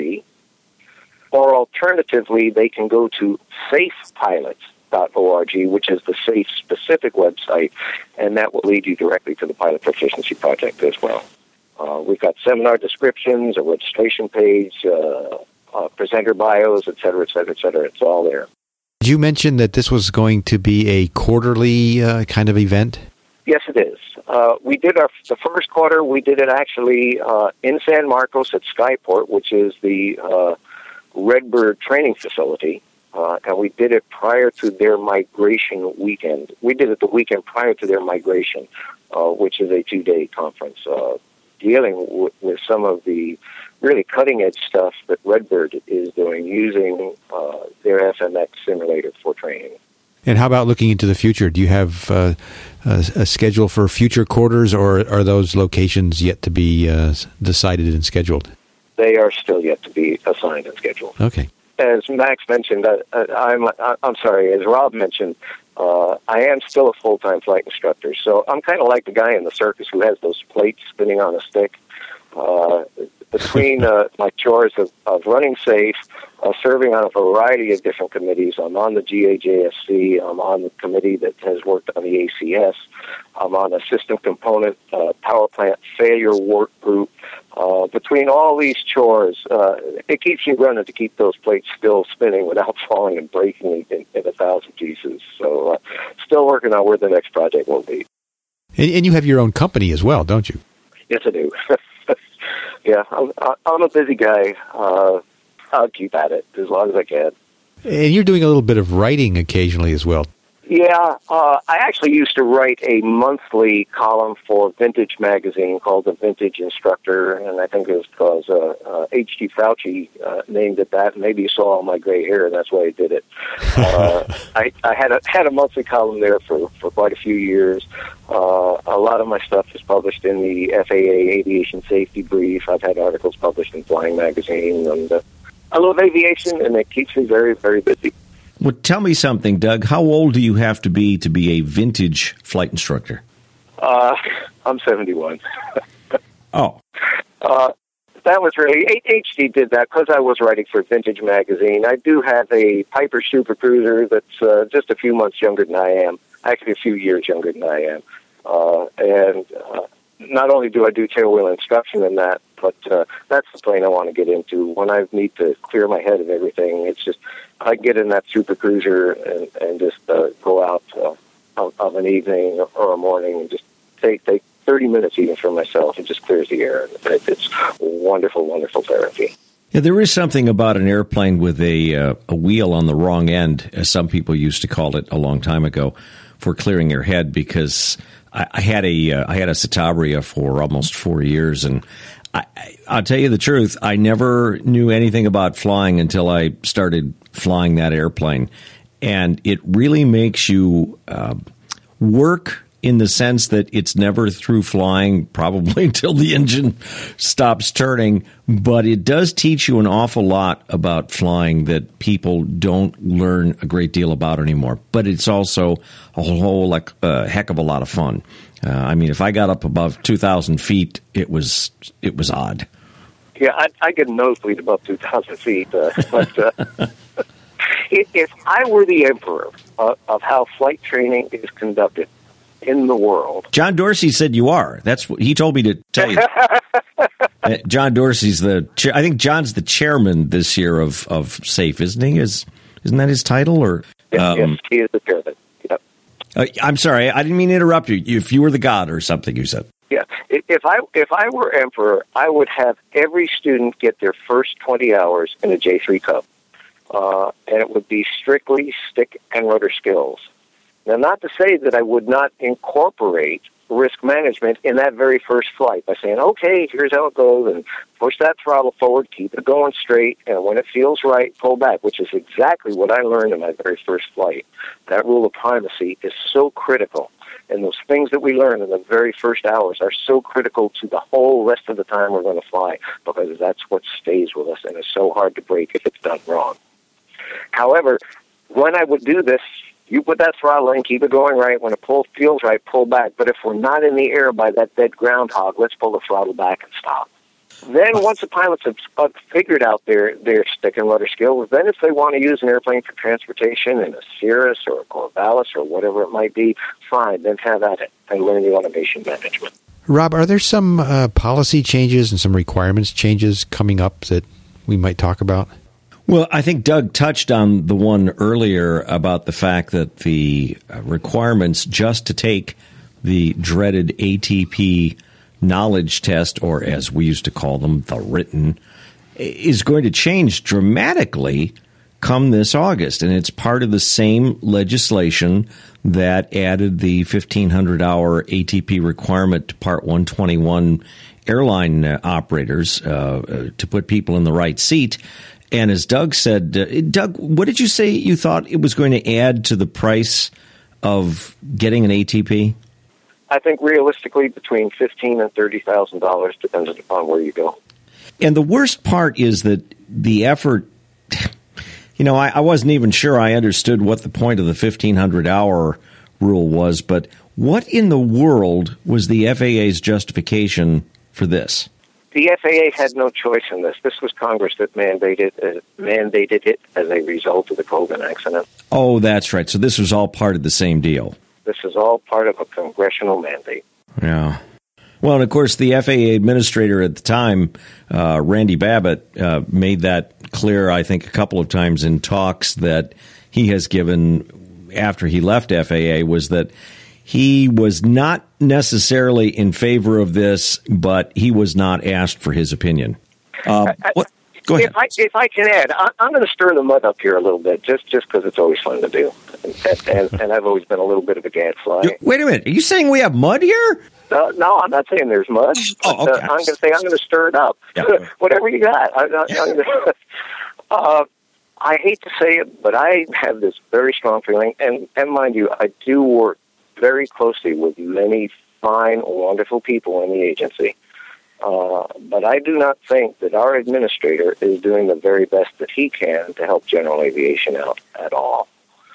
Or alternatively, they can go to safe pilots dot org, which is the SAFE-specific website, and that will lead you directly to the Pilot Proficiency Project as well. Uh, we've got seminar descriptions, a registration page, uh, uh, presenter bios, et cetera, et cetera, et cetera. It's all there. Did you mention that this was going to be a quarterly uh, kind of event? Yes, it is. Uh, we did our the first quarter. We did it actually uh, in San Marcos at Skyport, which is the uh, Redbird training facility, uh, and we did it prior to their migration weekend. We did it the weekend prior to their migration, uh, which is a two-day conference uh, dealing w- with some of the really cutting-edge stuff that Redbird is doing using uh, their F M X simulator for training. And how about looking into the future? Do you have uh, a, a schedule for future quarters, or are those locations yet to be uh, decided and scheduled? They are still yet to be assigned and scheduled. Okay. As Max mentioned, uh, I'm I'm sorry, as Rob mentioned, uh, I am still a full-time flight instructor, so I'm kind of like the guy in the circus who has those plates spinning on a stick. Uh, between uh, my chores of, of running SAFE, uh, serving on a variety of different committees, I'm on the G A J S C, I'm on the committee that has worked on the A C S, I'm on a system component uh, power plant failure work group. Uh, between all these chores, uh, it keeps you running to keep those plates still spinning without falling and breaking in, in a thousand pieces. So uh, still working on where the next project will be. And, and you have your own company as well, don't you? Yes, I do. Yeah, I'm, I'm a busy guy. Uh, I'll keep at it as long as I can. And you're doing a little bit of writing occasionally as well. Yeah, uh, I actually used to write a monthly column for Vintage magazine called The Vintage Instructor, and I think it was because uh, uh, H G Fauci uh, named it that. Maybe you saw all my gray hair, and that's why he did it. Uh, I, I had a had a monthly column there for, for quite a few years. Uh, a lot of my stuff is published in the F A A Aviation Safety Brief. I've had articles published in Flying Magazine, and uh, I love aviation, and it keeps me very, very busy. Well, tell me something, Doug. How old do you have to be to be a vintage flight instructor? Uh, I'm seventy-one. Oh. Uh, that was really, H D did that because I was writing for Vintage Magazine. I do have a Piper Super Cruiser that's uh, just a few months younger than I am. Actually, a few years younger than I am. Uh, and uh, not only do I do tailwheel instruction in that, but uh, that's the plane I want to get into. When I need to clear my head of everything, it's just, I get in that Super Cruiser and, and just uh, go out uh, of, of an evening or a morning and just take take thirty minutes even for myself. It just clears the air. It's wonderful, wonderful therapy. Yeah, there is something about an airplane with a uh, a wheel on the wrong end, as some people used to call it a long time ago, for clearing your head. Because I, I had a uh, I had a Citabria for almost four years, and I, I'll tell you the truth, I never knew anything about flying until I started flying that airplane. And it really makes you uh, work in the sense that it's never through flying, probably until the engine stops turning. But it does teach you an awful lot about flying that people don't learn a great deal about anymore. But it's also a whole like, uh, heck of a lot of fun. Uh, I mean, if I got up above two thousand feet, it was it was odd. Yeah, I, I get a nosebleed above two thousand feet. Uh, but uh, if I were the emperor uh, of how flight training is conducted in the world. John Dorsey said you are. That's what he told me to tell you. uh, John Dorsey's the chair. I think John's the chairman this year of, of SAFE, isn't he? Is, isn't that his title? Or yes, um, yes, he is the chairman. Yep. Uh, I'm sorry, I didn't mean to interrupt you. If you were the god or something, you said. Yeah, if I if I were emperor, I would have every student get their first twenty hours in a J three Cub, uh, and it would be strictly stick and rudder skills. Now, not to say that I would not incorporate risk management in that very first flight by saying, okay, here's how it goes, and push that throttle forward, keep it going straight, and when it feels right, pull back, which is exactly what I learned in my very first flight. That rule of primacy is so critical, and those things that we learn in the very first hours are so critical to the whole rest of the time we're going to fly, because that's what stays with us, and it's so hard to break if it's done wrong. However, when I would do this, you put that throttle in, keep it going right. When it pull, feels right, pull back. But if we're not in the air by that dead groundhog, let's pull the throttle back and stop. Then once the pilots have figured out their, their stick and rudder skills, then if they want to use an airplane for transportation in a Cirrus or a Corvallis or whatever it might be, fine, then have at it and learn the automation management. Rob, are there some uh, policy changes and some requirements changes coming up that we might talk about? Well, I think Doug touched on the one earlier about the fact that the requirements just to take the dreaded A T P knowledge test, or as we used to call them, the written, is going to change dramatically come this August. And it's part of the same legislation that added the fifteen hundred hour A T P requirement to Part one twenty-one airline uh, operators uh, to put people in the right seat. And as Doug said, uh, Doug, what did you say you thought it was going to add to the price of getting an A T P? I think realistically between fifteen thousand dollars and thirty thousand dollars, depending upon where you go. And the worst part is that the effort, you know, I, I wasn't even sure I understood what the point of the fifteen hundred hour rule was, but what in the world was the F A A's justification for this? The F A A had no choice in this. This was Congress that mandated uh, mandated it as a result of the Colgan accident. Oh, that's right. So this was all part of the same deal. This is all part of a congressional mandate. Yeah. Well, and of course, the F A A administrator at the time, uh, Randy Babbitt, uh, made that clear, I think, a couple of times in talks that he has given after he left F A A, was that he was not necessarily in favor of this, but he was not asked for his opinion. Uh, I, what? Go ahead. If I, if I can add, I, I'm going to stir the mud up here a little bit, just just because it's always fun to do. And, and, and I've always been a little bit of a gadfly. You, wait a minute. Are you saying we have mud here? Uh, no, I'm not saying there's mud. Oh, but, okay. uh, I'm going to say I'm going to stir it up. Yeah. Whatever you got. I, I, I'm gonna, uh, I hate to say it, but I have this very strong feeling, and, and mind you, I do work very closely with many fine, wonderful people in the agency. Uh, but I do not think that our administrator is doing the very best that he can to help general aviation out at all.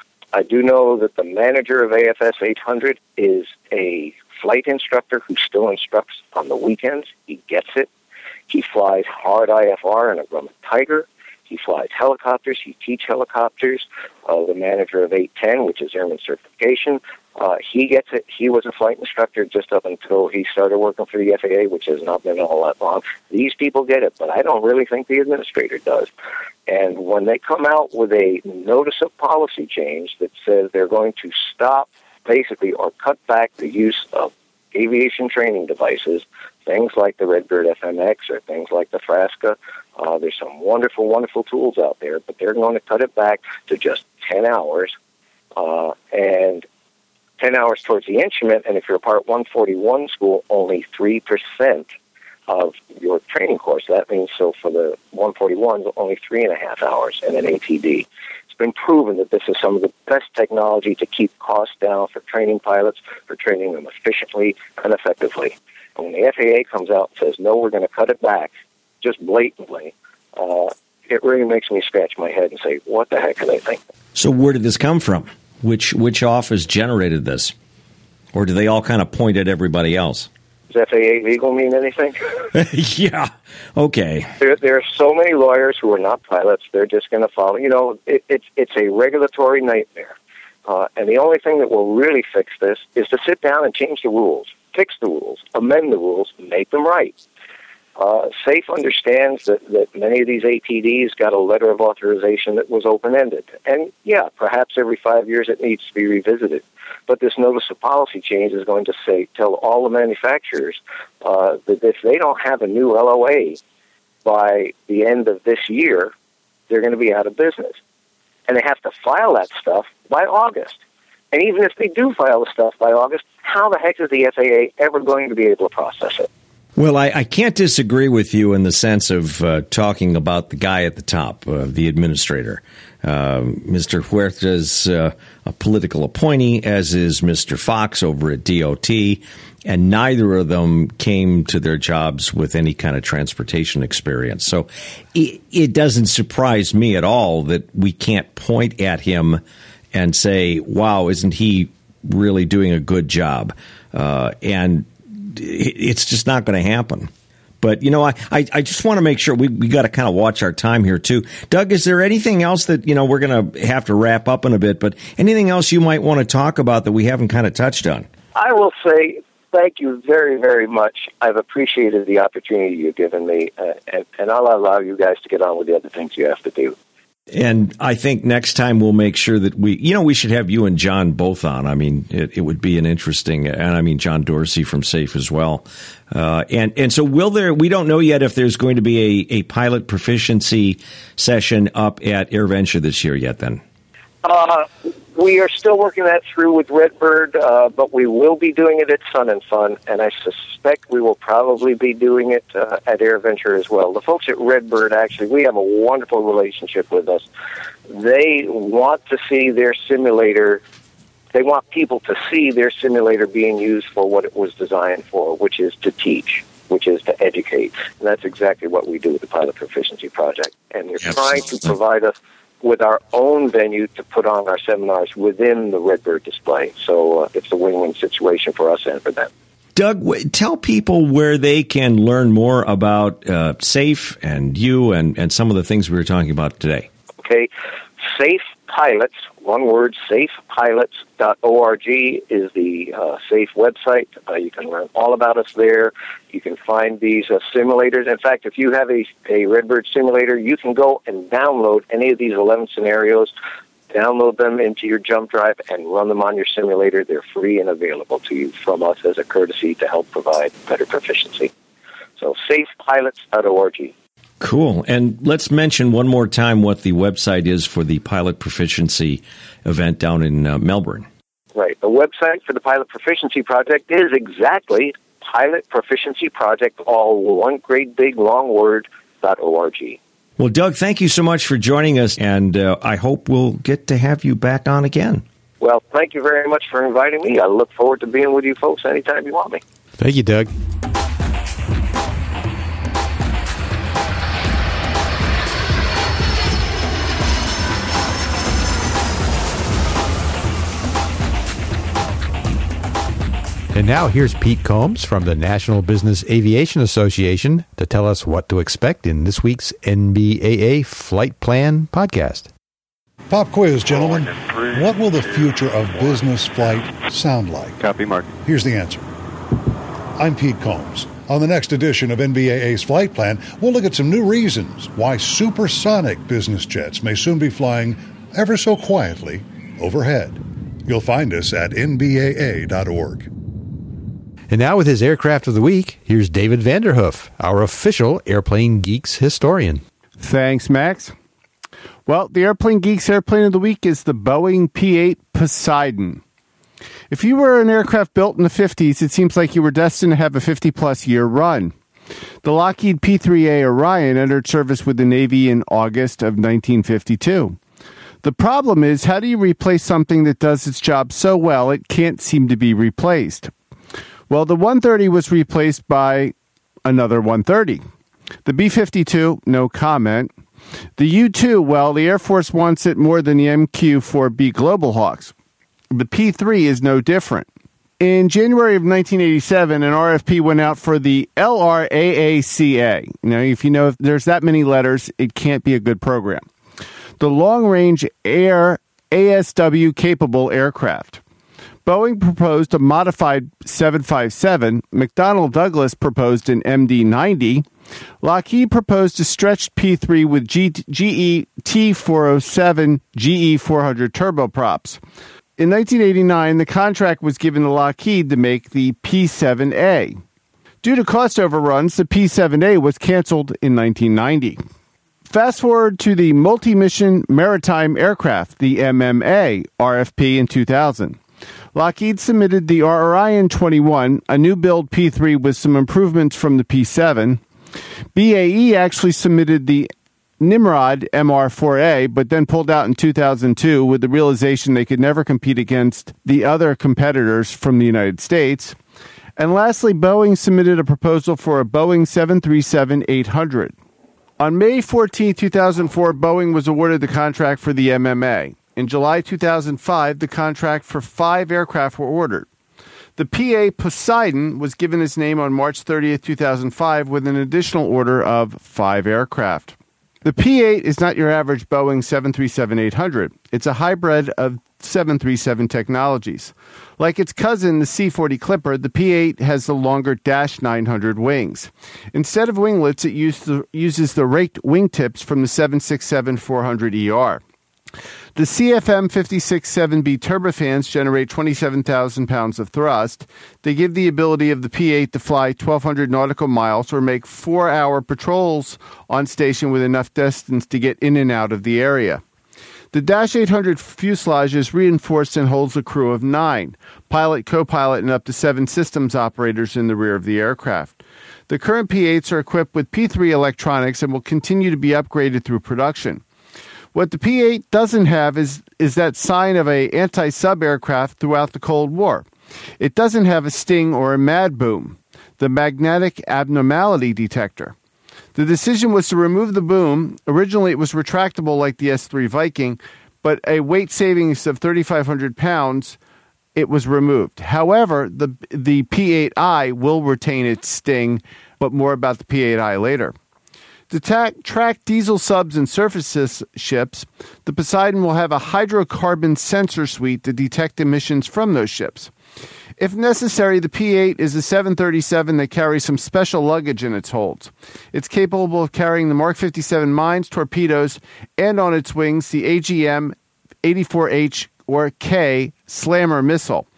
I do know that the manager of A F S eight hundred is a flight instructor who still instructs on the weekends. He gets it. He flies hard I F R in a Grumman Tiger. He flies helicopters. He teaches helicopters. Uh, the manager of eight ten, which is airman certification, uh, he gets it. He was a flight instructor just up until he started working for the F A A, which has not been all that long. These people get it, but I don't really think the administrator does. And when they come out with a notice of policy change that says they're going to stop, basically, or cut back the use of aviation training devices, things like the Redbird F M X or things like the Frasca, uh, there's some wonderful, wonderful tools out there, but they're going to cut it back to just ten hours, uh, and ten hours towards the instrument, and if you're a Part one forty-one school, only three percent of your training course. That means, so for the one forty-ones, only three and a half hours in an A T D. It's been proven that this is some of the best technology to keep costs down for training pilots, for training them efficiently and effectively. And when the F A A comes out and says, no, we're going to cut it back, just blatantly, uh, it really makes me scratch my head and say, what the heck are they thinking? So where did this come from? Which which office generated this? Or do they all kind of point at everybody else? Does F A A legal mean anything? Yeah. Okay. There, there are so many lawyers who are not pilots. They're just going to follow. You know, it, it's it's a regulatory nightmare. Uh, and the only thing that will really fix this is to sit down and change the rules, fix the rules, amend the rules, make them right. Uh, SAFE understands that, that many of these A T Ds got a letter of authorization that was open-ended. And, yeah, perhaps every five years it needs to be revisited. But this notice of policy change is going to say, tell all the manufacturers uh, that if they don't have a new L O A by the end of this year, they're going to be out of business. And they have to file that stuff by August. And even if they do file the stuff by August, how the heck is the F A A ever going to be able to process it? Well, I, I can't disagree with you in the sense of uh, talking about the guy at the top, uh, the administrator. Uh, Mister Huerta is uh, a political appointee, as is Mister Fox over at D O T, and neither of them came to their jobs with any kind of transportation experience. So it, it doesn't surprise me at all that we can't point at him and say, wow, isn't he really doing a good job? Uh, and it's just not going to happen. But, you know, I, I, I just want to make sure we, we got to kind of watch our time here, too. Doug, is there anything else that, you know, we're going to have to wrap up in a bit, but anything else you might want to talk about that we haven't kind of touched on? I will say thank you very, very much. I've appreciated the opportunity you've given me, uh, and, and I'll allow you guys to get on with the other things you have to do. And I think next time we'll make sure that we, you know, we should have you and John both on. I mean, it, it would be an interesting, and I mean, John Dorsey from SAFE as well. Uh, and, and so will there, we don't know yet if there's going to be a, a pilot proficiency session up at AirVenture this year yet then? Uh, we are still working that through with Redbird, uh, but we will be doing it at Sun and Fun, and I suspect we will probably be doing it uh, at AirVenture as well. The folks at Redbird, actually, we have a wonderful relationship with us. They want to see their simulator, they want people to see their simulator being used for what it was designed for, which is to teach, which is to educate. And that's exactly what we do with the Pilot Proficiency Project. And they're Absolutely. trying to provide us with our own venue to put on our seminars within the Redbird display. So uh, it's a win-win situation for us and for them. Doug, w- tell people where they can learn more about uh, SAFE and you and, and some of the things we were talking about today. Okay, SAFE Pilots, one word, safe pilots dot org is the uh, SAFE website. Uh, you can learn all about us there. You can find these uh, simulators. In fact, if you have a, a Redbird simulator, you can go and download any of these eleven scenarios, download them into your jump drive, and run them on your simulator. They're free and available to you from us as a courtesy to help provide better proficiency. So safe pilots dot org. Cool. And let's mention one more time what the website is for the Pilot Proficiency event down in uh, Melbourne. Right. The website for the Pilot Proficiency Project is exactly Pilot Proficiency Project, all one great big long word, dot org. Well, Doug, thank you so much for joining us, and uh, I hope we'll get to have you back on again. Well, thank you very much for inviting me. I look forward to being with you folks anytime you want me. Thank you, Doug. And now here's Pete Combs from the National Business Aviation Association to tell us what to expect in this week's N B A A Flight Plan podcast. Pop quiz, gentlemen. What will the future of business flight sound like? Copy, Mark. Here's the answer. I'm Pete Combs. On the next edition of N B A A's Flight Plan, we'll look at some new reasons why supersonic business jets may soon be flying ever so quietly overhead. You'll find us at N B A A dot org. And now with his Aircraft of the Week, here's David Vanderhoof, our official Airplane Geeks historian. Thanks, Max. Well, the Airplane Geeks Airplane of the Week is the Boeing P eight Poseidon. If you were an aircraft built in the fifties, it seems like you were destined to have a fifty-plus year run. The Lockheed P three A Orion entered service with the Navy in August of nineteen fifty-two. The problem is, how do you replace something that does its job so well it can't seem to be replaced? Well, the one thirty was replaced by another one thirty. The B fifty-two, no comment. The U two, well, the Air Force wants it more than the M Q four B Global Hawks. The P three is no different. In January of nineteen eighty-seven, an R F P went out for the L R A A C A. Now, if you know if there's that many letters, it can't be a good program. The Long-Range Air A S W-capable aircraft. Boeing proposed a modified seven fifty-seven. McDonnell Douglas proposed an M D ninety. Lockheed proposed a stretched P three with G- GE T four oh seven G E four hundred turboprops. In nineteen eighty-nine, the contract was given to Lockheed to make the P seven A. Due to cost overruns, the P seven A was canceled in nineteen ninety. Fast forward to the Multi-Mission Maritime Aircraft, the M M A, R F P in two thousand. Lockheed submitted the Orion twenty-one, a new build P three with some improvements from the P seven. B A E actually submitted the Nimrod M R four A, but then pulled out in two thousand two with the realization they could never compete against the other competitors from the United States. And lastly, Boeing submitted a proposal for a Boeing seven thirty-seven eight hundred. On May fourteenth, two thousand four, Boeing was awarded the contract for the M M A. In July two thousand five, the contract for five aircraft were ordered. The P eight Poseidon was given its name on March thirtieth, two thousand five, with an additional order of five aircraft. The P eight is not your average Boeing seven thirty-seven eight hundred. It's a hybrid of seven thirty-seven technologies. Like its cousin, the C forty Clipper, the P eight has the longer Dash nine hundred wings. Instead of winglets, it use the, uses the raked wingtips from the seven sixty-seven four hundred E R. The C F M fifty-six seven B turbofans generate twenty-seven thousand pounds of thrust. They give the ability of the P eight to fly twelve hundred nautical miles or make four-hour patrols on station with enough distance to get in and out of the area. The Dash eight hundred fuselage is reinforced and holds a crew of nine, pilot, co-pilot, and up to seven systems operators in the rear of the aircraft. The current P eights are equipped with P three electronics and will continue to be upgraded through production. What the P eight doesn't have is, is that sign of an anti-sub aircraft throughout the Cold War. It doesn't have a Sting or a Mad Boom, the magnetic abnormality detector. The decision was to remove the boom. Originally, it was retractable like the S three Viking, but a weight savings of thirty-five hundred pounds, it was removed. However, the, the P eight I will retain its Sting, but more about the P eight I later. To ta- track diesel subs and surface ships, the Poseidon will have a hydrocarbon sensor suite to detect emissions from those ships. If necessary, the P eight is a seven thirty-seven that carries some special luggage in its holds. It's capable of carrying the Mark fifty-seven mines, torpedoes, and on its wings, the A G M eighty-four H or K Slammer missile.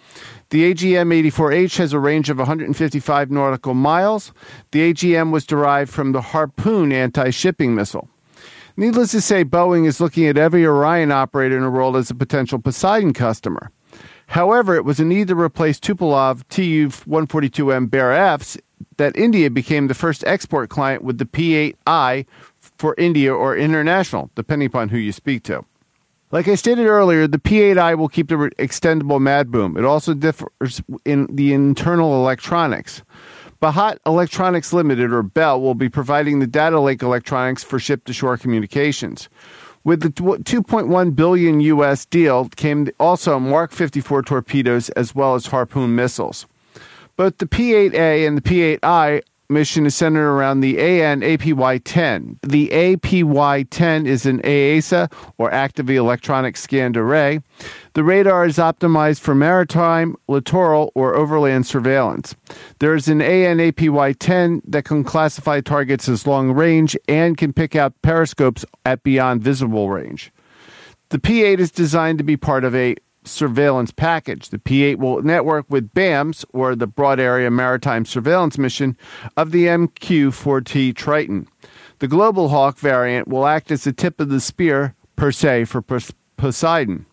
The A G M eighty-four H has a range of one hundred fifty-five nautical miles. The A G M was derived from the Harpoon anti-shipping missile. Needless to say, Boeing is looking at every Orion operator in the world as a potential Poseidon customer. However, it was a need to replace Tupolev Tu one forty-two M Bear Fs that India became the first export client with the P eight I for India or international, depending upon who you speak to. Like I stated earlier, the P eight I will keep the extendable mad boom. It also differs in the internal electronics. Bharat Electronics Limited, or Bell, will be providing the data link electronics for ship-to-shore communications. With the two point one billion dollars U S deal came also Mark fifty-four torpedoes as well as Harpoon missiles. Both the P eight A and the P eight I mission is centered around the A N A P Y ten. The A P Y ten is an A E S A, or Active Electronic Scanned Array. The radar is optimized for maritime, littoral, or overland surveillance. There is an A N A P Y ten that can classify targets as long range and can pick out periscopes at beyond visible range. The P eight is designed to be part of a surveillance package. The P eight will network with BAMS, or the Broad Area Maritime Surveillance Mission, of the M Q four T Triton. The Global Hawk variant will act as the tip of the spear, per se, for Poseidon.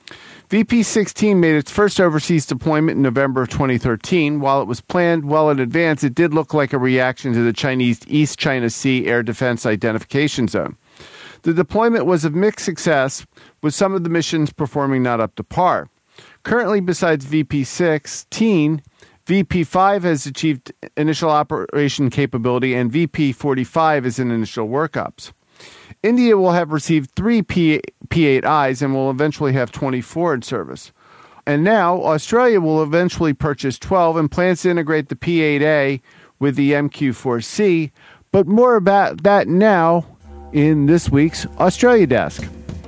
V P sixteen made its first overseas deployment in November of twenty thirteen. While it was planned well in advance, it did look like a reaction to the Chinese East China Sea Air Defense Identification Zone. The deployment was of mixed success, with some of the missions performing not up to par. Currently, besides V P sixteen, V P five has achieved initial operation capability, and V P forty-five is in initial workups. India will have received three P eight Is and will eventually have twenty-four in service. And now, Australia will eventually purchase twelve and plans to integrate the P eight A with the M Q four C, but more about that now in this week's Australia Desk.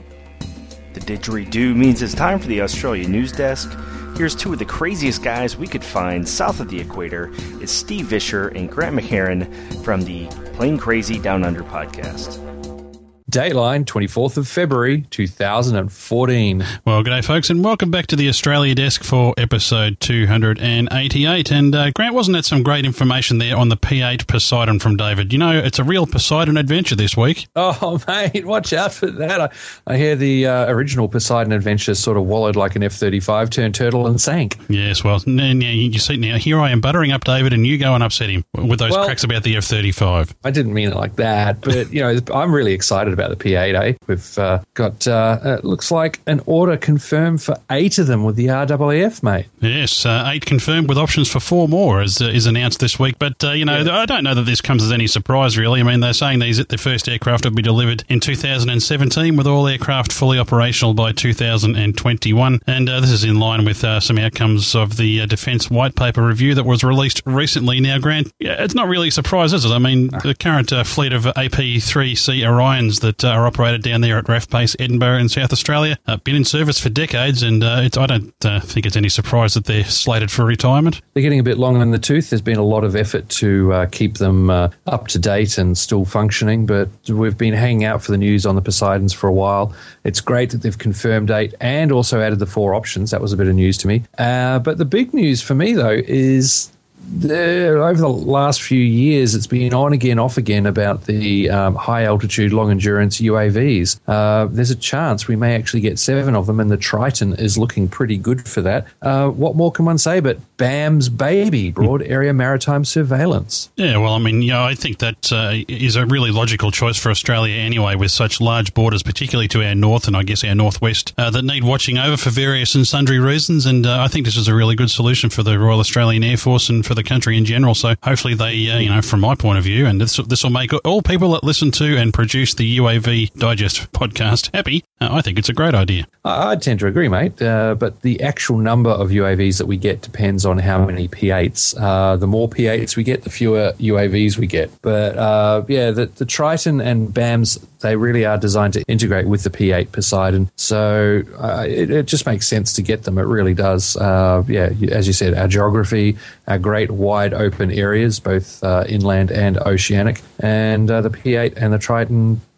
The didgeridoo means it's time for the Australia News Desk. Here's two of the craziest guys we could find south of the equator. It's Steve Vischer and Grant McHerron from the Plain Crazy Down Under podcast. Dateline, twenty-fourth of February, two thousand fourteen. Well, g'day, folks, and welcome back to the Australia Desk for episode two hundred eighty-eight. And, uh, Grant, wasn't that some great information there on the P eight Poseidon from David? You know, it's a real Poseidon adventure this week. Oh, mate, watch out for that. I, I hear the uh, original Poseidon adventure sort of wallowed like an F thirty-five, turned turtle and sank. Yes, well, now, you see, now here I am buttering up David, and you go and upset him with those well, cracks about the F thirty-five. I didn't mean it like that, but, you know, I'm really excited about the P eight A. We've uh, got, uh, it looks like an order confirmed for eight of them with the R A A F, mate. Yes, uh, eight confirmed with options for four more as uh, is announced this week. But, uh, you know, yeah. I don't know that this comes as any surprise, really. I mean, they're saying these the first aircraft will be delivered in two thousand seventeen with all aircraft fully operational by two thousand twenty-one. And uh, this is in line with uh, some outcomes of the uh, Defence White Paper review that was released recently. Now, Grant, yeah, it's not really a surprise, is it? I mean, the current uh, fleet of A P three C Orions that uh, are operated down there at R A F Base Edinburgh in South Australia have uh, been in service for decades, and uh, it's, I don't uh, think it's any surprise that they're slated for retirement. They're getting a bit long in the tooth. There's been a lot of effort to uh, keep them uh, up to date and still functioning, but we've been hanging out for the news on the Poseidons for a while. It's great that they've confirmed eight and also added the four options. That was a bit of news to me. Uh, but the big news for me, though, is there, over the last few years, it's been on again, off again about the um, high-altitude, long-endurance U A Vs. Uh, there's a chance we may actually get seven of them, and the Triton is looking pretty good for that. Uh, what more can one say but BAM's baby, Broad Area Maritime Surveillance? Yeah, well, I mean, you know, I think that uh, is a really logical choice for Australia anyway, with such large borders, particularly to our north and I guess our northwest, uh, that need watching over for various and sundry reasons, and uh, I think this is a really good solution for the Royal Australian Air Force and for the country in general. So hopefully they, uh, you know, from my point of view, and this this will make all people that listen to and produce the U A V Digest podcast happy. Uh, I think it's a great idea. I, I tend to agree, mate. Uh, but the actual number of U A Vs that we get depends on how many P eights. Uh, the more P eights we get, the fewer U A Vs we get. But uh, yeah, the, the Triton and BAMs, they really are designed to integrate with the P eight Poseidon. So uh, it, it just makes sense to get them. It really does. Uh, yeah, as you said, our geography, our great wide open areas, both uh, inland and oceanic, and uh, the P eight and the Triton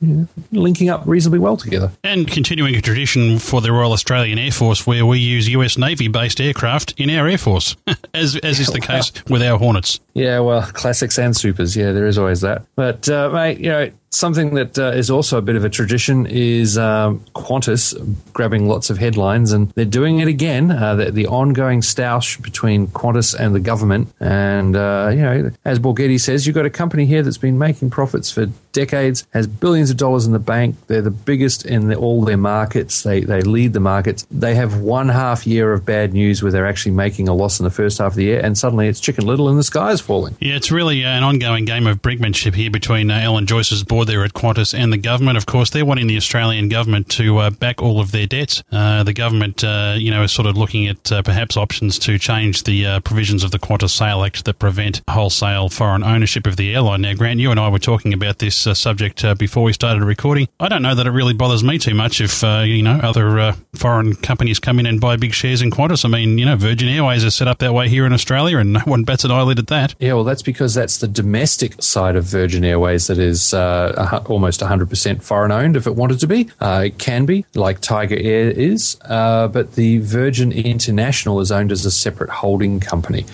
you know, linking up reasonably well together. And continuing a tradition for the Royal Australian Air Force, where we use U S Navy-based aircraft in our Air Force, as as is the case with our Hornets. Yeah, well, classics and supers. Yeah, there is always that. But, uh, mate, you know, something that uh, is also a bit of a tradition is um, Qantas grabbing lots of headlines, and they're doing it again. Uh, the, the ongoing stoush between Qantas and the government. And, uh, you know, as Borghetti says, you've got a company here that's been making profits for decades, has billions of dollars in the bank. They're the biggest in the, all their markets. They, they lead the markets. They have one half year of bad news where they're actually making a loss in the first half of the year, and suddenly it's Chicken Little and the sky's falling. Yeah, it's really an ongoing game of brinkmanship here between uh, Alan Joyce's board there at Qantas and the government. Of course, they're wanting the Australian government to uh, back all of their debts. Uh, the government, uh, you know, is sort of looking at uh, perhaps options to change the uh, provisions of the Qantas Sale Act that prevent wholesale foreign ownership of the airline. Now, Grant, you and I were talking about this uh, subject uh, before we started recording. I don't know that it really bothers me too much if, uh, you know, other uh, foreign companies come in and buy big shares in Qantas. I mean, you know, Virgin Airways is set up that way here in Australia, and no one bats an eyelid at that. Yeah, well, that's because that's the domestic side of Virgin Airways that is uh, almost one hundred percent foreign owned if it wanted to be. Uh, it can be, like Tiger Air is, uh, but the Virgin International is owned as a separate holding company.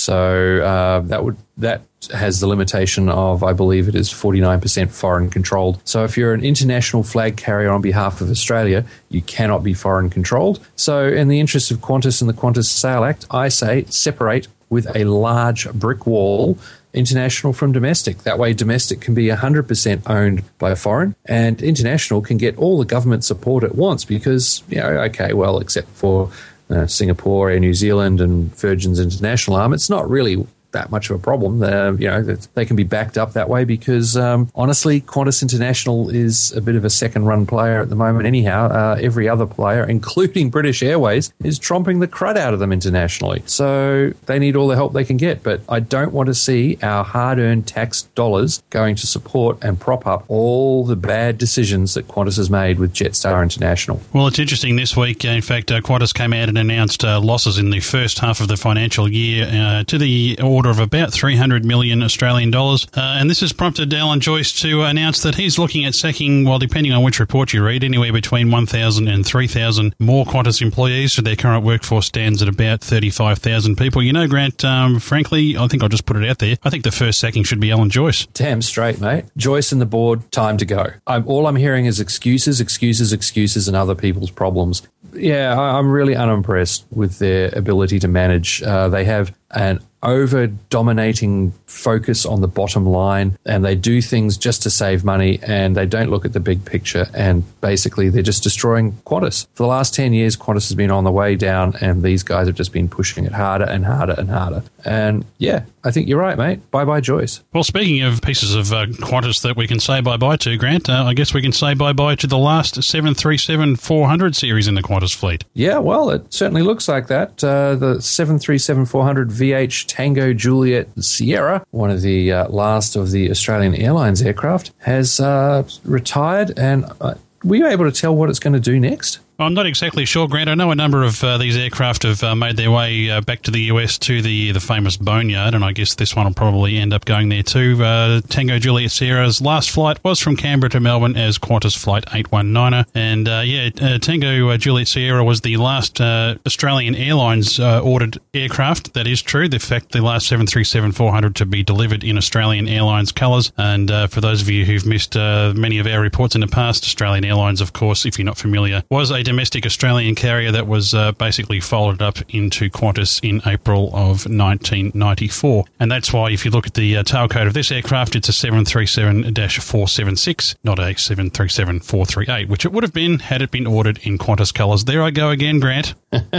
So uh, that would that has the limitation of, I believe it is forty-nine percent foreign controlled. So if you're an international flag carrier on behalf of Australia, you cannot be foreign controlled. So in the interest of Qantas and the Qantas Sale Act, I say separate with a large brick wall international from domestic. That way domestic can be one hundred percent owned by a foreign, and international can get all the government support it wants because, you know, okay, well, except for uh, Singapore, Air New Zealand and Virgin's international arm, it's not really that much of a problem. Uh, you know, they can be backed up that way because, um, honestly, Qantas International is a bit of a second-run player at the moment anyhow. Uh, every other player, including British Airways, is tromping the crud out of them internationally. So they need all the help they can get. But I don't want to see our hard-earned tax dollars going to support and prop up all the bad decisions that Qantas has made with Jetstar International. Well, it's interesting this week. In fact, uh, Qantas came out and announced uh, losses in the first half of the financial year uh, to the order of about three hundred million Australian dollars. Uh, and this has prompted Alan Joyce to announce that he's looking at sacking, well, depending on which report you read, anywhere between one thousand and three thousand more Qantas employees. So their current workforce stands at about thirty-five thousand people. You know, Grant, um, frankly, I think I'll just put it out there. I think the first sacking should be Alan Joyce. Damn straight, mate. Joyce and the board, time to go. I'm, all I'm hearing is excuses, excuses, excuses, and other people's problems. Yeah, I, I'm really unimpressed with their ability to manage. Uh, they have an over-dominating focus on the bottom line, and they do things just to save money, and they don't look at the big picture, and basically they're just destroying Qantas. For the last ten years, Qantas has been on the way down, and these guys have just been pushing it harder and harder and harder. And yeah, I think you're right, mate. Bye-bye, Joyce. Well, speaking of pieces of uh, Qantas that we can say bye-bye to, Grant, uh, I guess we can say bye-bye to the last seven thirty-seven four hundred series in the Qantas fleet. Yeah, well, it certainly looks like that. Uh, the seven thirty-seven four hundred V H Tango Juliet Sierra, one of the uh, last of the Australian Airlines aircraft, has uh, retired, and uh, were you able to tell what it's going to do next? I'm not exactly sure, Grant. I know a number of uh, these aircraft have uh, made their way uh, back to the U S to the the famous Boneyard, and I guess this one will probably end up going there too. Uh, Tango Juliet Sierra's last flight was from Canberra to Melbourne as Qantas Flight eight one niner, and uh, yeah, uh, Tango uh, Juliet Sierra was the last uh, Australian Airlines uh, ordered aircraft. That is true. The fact the last seven thirty-seven four hundred to be delivered in Australian Airlines colours, and uh, for those of you who've missed uh, many of our reports in the past, Australian Airlines, of course, if you're not familiar, was a domestic Australian carrier that was uh, basically folded up into Qantas in April of nineteen ninety-four. And that's why if you look at the uh, tail code of this aircraft, it's a seven thirty-seven four seventy-six, not a seven thirty-seven four thirty-eight, which it would have been had it been ordered in Qantas colours. There I go again, Grant.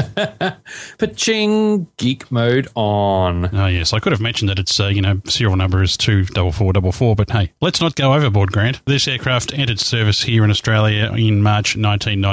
Paching, geek mode on. Oh, yes. I could have mentioned that its uh, you know serial number is two four four four four, but hey, let's not go overboard, Grant. This aircraft entered service here in Australia in March nineteen ninety-three, so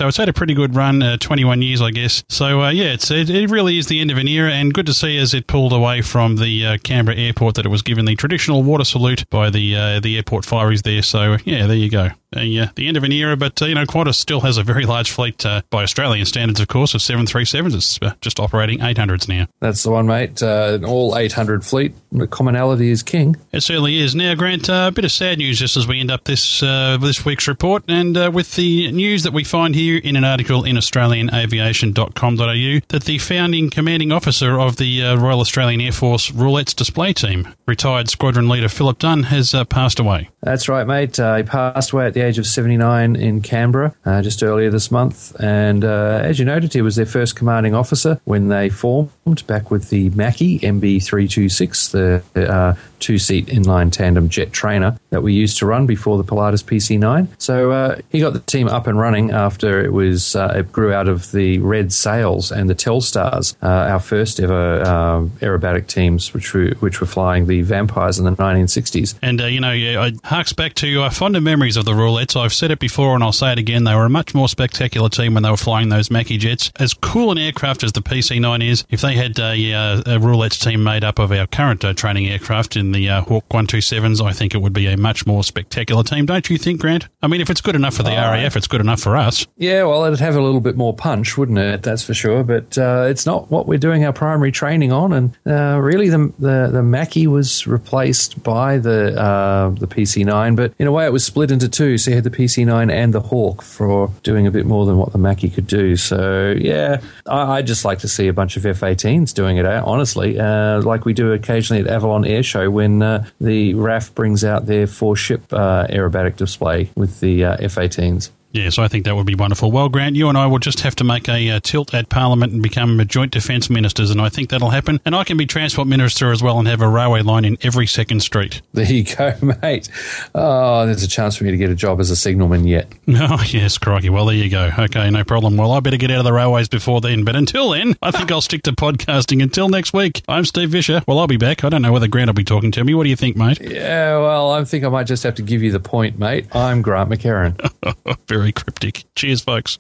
So it's had a pretty good run, uh, twenty-one years, I guess. So, uh, yeah, it's, it, it really is the end of an era, and good to see as it pulled away from the uh, Canberra airport that it was given the traditional water salute by the uh, the airport fireys there. So, yeah, there you go. The, uh, the end of an era, but, uh, you know, Qantas still has a very large fleet uh, by Australian standards, of course, of seven thirty-sevens. It's uh, just operating eight hundreds now. That's the one, mate. Uh, an all eight hundred fleet. The commonality is king. It certainly is. Now, Grant, uh, a bit of sad news just as we end up this uh, this week's report, and uh, with the news that we find here in an article in australian aviation dot com dot a u that the founding commanding officer of the uh, Royal Australian Air Force Roulettes display team, retired squadron leader Philip Dunn, has uh, passed away. That's right, mate. Uh, he passed away at the age of seventy-nine in Canberra uh, just earlier this month. And uh, as you noted, he was their first commanding officer when they formed back with the Macchi M B three twenty-six, the uh, two-seat inline tandem jet trainer that we used to run before the Pilatus P C nine. So uh, he got the team up and running after it was uh, it grew out of the Red Sails and the Telstars, uh, our first ever uh, aerobatic teams, which were, which were flying the Vampires in the nineteen sixties. And, uh, you know, yeah, it harks back to uh, fonder memories of the Roulettes. I've said it before and I'll say it again. They were a much more spectacular team when they were flying those Macchi jets. As cool an aircraft as the P C nine is, if they had a, uh, a Roulettes team made up of our current uh, training aircraft in the uh, Hawk one twenty-sevens, I think it would be a much more spectacular team. Don't you think, Grant? I mean, if it's good enough for the uh, R A F, it's good enough for us. Yeah, well, it'd have a little bit more punch, wouldn't it? That's for sure. But uh, it's not what we're doing our primary training on. And uh, really, the, the the Macchi was replaced by the uh, the P C nine. But in a way, it was split into two. So you had the P C nine and the Hawk for doing a bit more than what the Macchi could do. So, yeah, I, I'd just like to see a bunch of F eighteens doing it out, honestly, uh, like we do occasionally at Avalon Air Show when uh, the R A F brings out their four-ship uh, aerobatic display with the uh, F eighteens. Yes, I think that would be wonderful. Well, Grant, you and I will just have to make a uh, tilt at Parliament and become uh, joint defence ministers, and I think that'll happen. And I can be transport minister as well and have a railway line in every second street. There you go, mate. Oh, there's a chance for me to get a job as a signalman yet. Oh, yes, crikey. Well, there you go. Okay, no problem. Well, I better get out of the railways before then. But until then, I think I'll stick to podcasting. Until next week, I'm Steve Vischer. Well, I'll be back. I don't know whether Grant will be talking to me. What do you think, mate? Yeah, well, I think I might just have to give you the point, mate. I'm Grant McHerron. Very cryptic. Cheers, folks.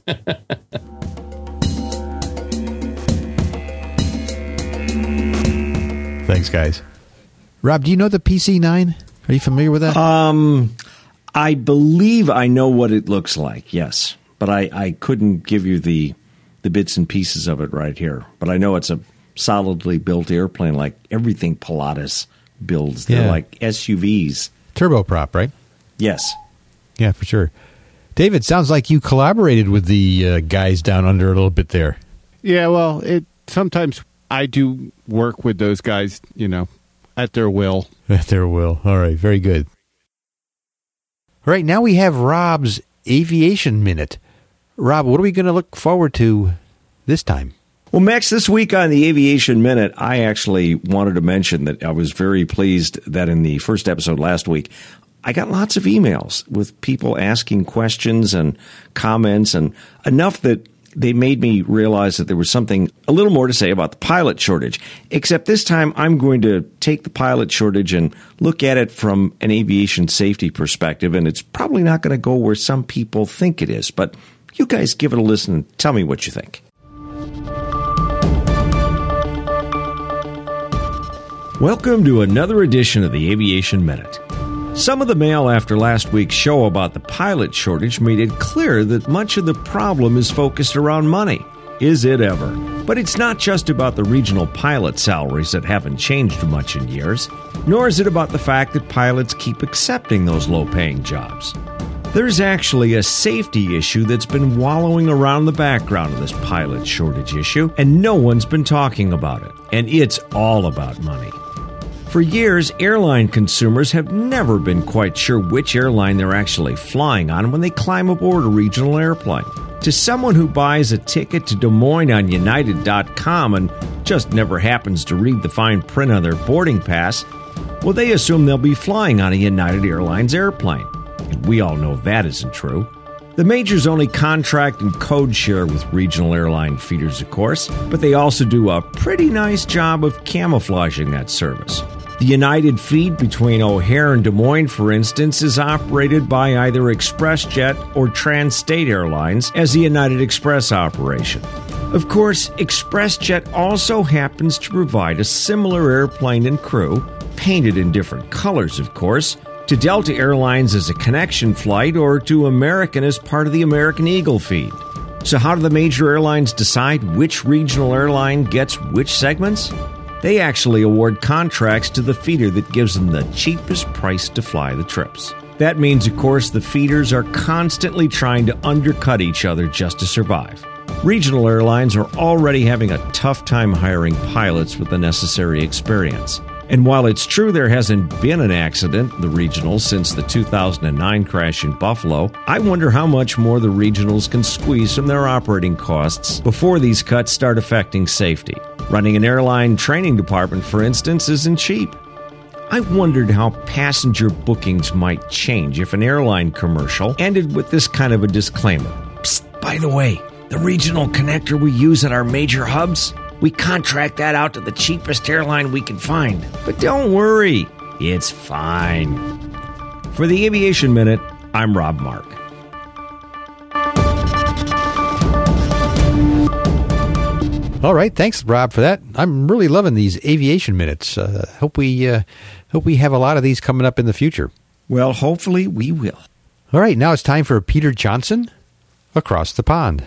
Thanks, guys. Rob, do you know the P C nine? Are you familiar with that? Um, I believe I know what it looks like, yes. But I, I couldn't give you the the bits and pieces of it right here. But I know it's a solidly built airplane like everything Pilatus builds. They're Yeah. like S U Vs. Turboprop, right? Yes. Yeah, for sure. David, sounds like you collaborated with the uh, guys down under a little bit there. Yeah, well, it sometimes I do work with those guys, you know, at their will. At their will. All right, very good. All right, now we have Rob's Aviation Minute. Rob, what are we going to look forward to this time? Well, Max, this week on the Aviation Minute, I actually wanted to mention that I was very pleased that in the first episode last week, I got lots of emails with people asking questions and comments, and enough that they made me realize that there was something a little more to say about the pilot shortage. Except this time, I'm going to take the pilot shortage and look at it from an aviation safety perspective, and it's probably not going to go where some people think it is. But you guys give it a listen and tell me what you think. Welcome to another edition of the Aviation Minute. Some of the mail after last week's show about the pilot shortage made it clear that much of the problem is focused around money. Is it ever? But it's not just about the regional pilot salaries that haven't changed much in years, nor is it about the fact that pilots keep accepting those low-paying jobs. There's actually a safety issue that's been wallowing around the background of this pilot shortage issue, and no one's been talking about it. And it's all about money. For years, airline consumers have never been quite sure which airline they're actually flying on when they climb aboard a regional airplane. To someone who buys a ticket to Des Moines on United dot com and just never happens to read the fine print on their boarding pass, well, they assume they'll be flying on a United Airlines airplane. And we all know that isn't true. The majors only contract and code share with regional airline feeders, of course, but they also do a pretty nice job of camouflaging that service. The United feed between O'Hare and Des Moines, for instance, is operated by either ExpressJet or Trans-State Airlines as the United Express operation. Of course, ExpressJet also happens to provide a similar airplane and crew, painted in different colors, of course, to Delta Airlines as a connection flight or to American as part of the American Eagle feed. So how do the major airlines decide which regional airline gets which segments? They actually award contracts to the feeder that gives them the cheapest price to fly the trips. That means, of course, the feeders are constantly trying to undercut each other just to survive. Regional airlines are already having a tough time hiring pilots with the necessary experience. And while it's true there hasn't been an accident in the regionals since the two thousand nine crash in Buffalo, I wonder how much more the regionals can squeeze from their operating costs before these cuts start affecting safety. Running an airline training department, for instance, isn't cheap. I wondered how passenger bookings might change if an airline commercial ended with this kind of a disclaimer. Psst, by the way, the regional connector we use at our major hubs, we contract that out to the cheapest airline we can find. But don't worry, it's fine. For the Aviation Minute, I'm Rob Mark. All right, thanks, Rob, for that. I'm really loving these Aviation Minutes. Uh, hope we uh, hope we have a lot of these coming up in the future. Well, hopefully we will. All right, now it's time for Peter Johnson, Across the Pond.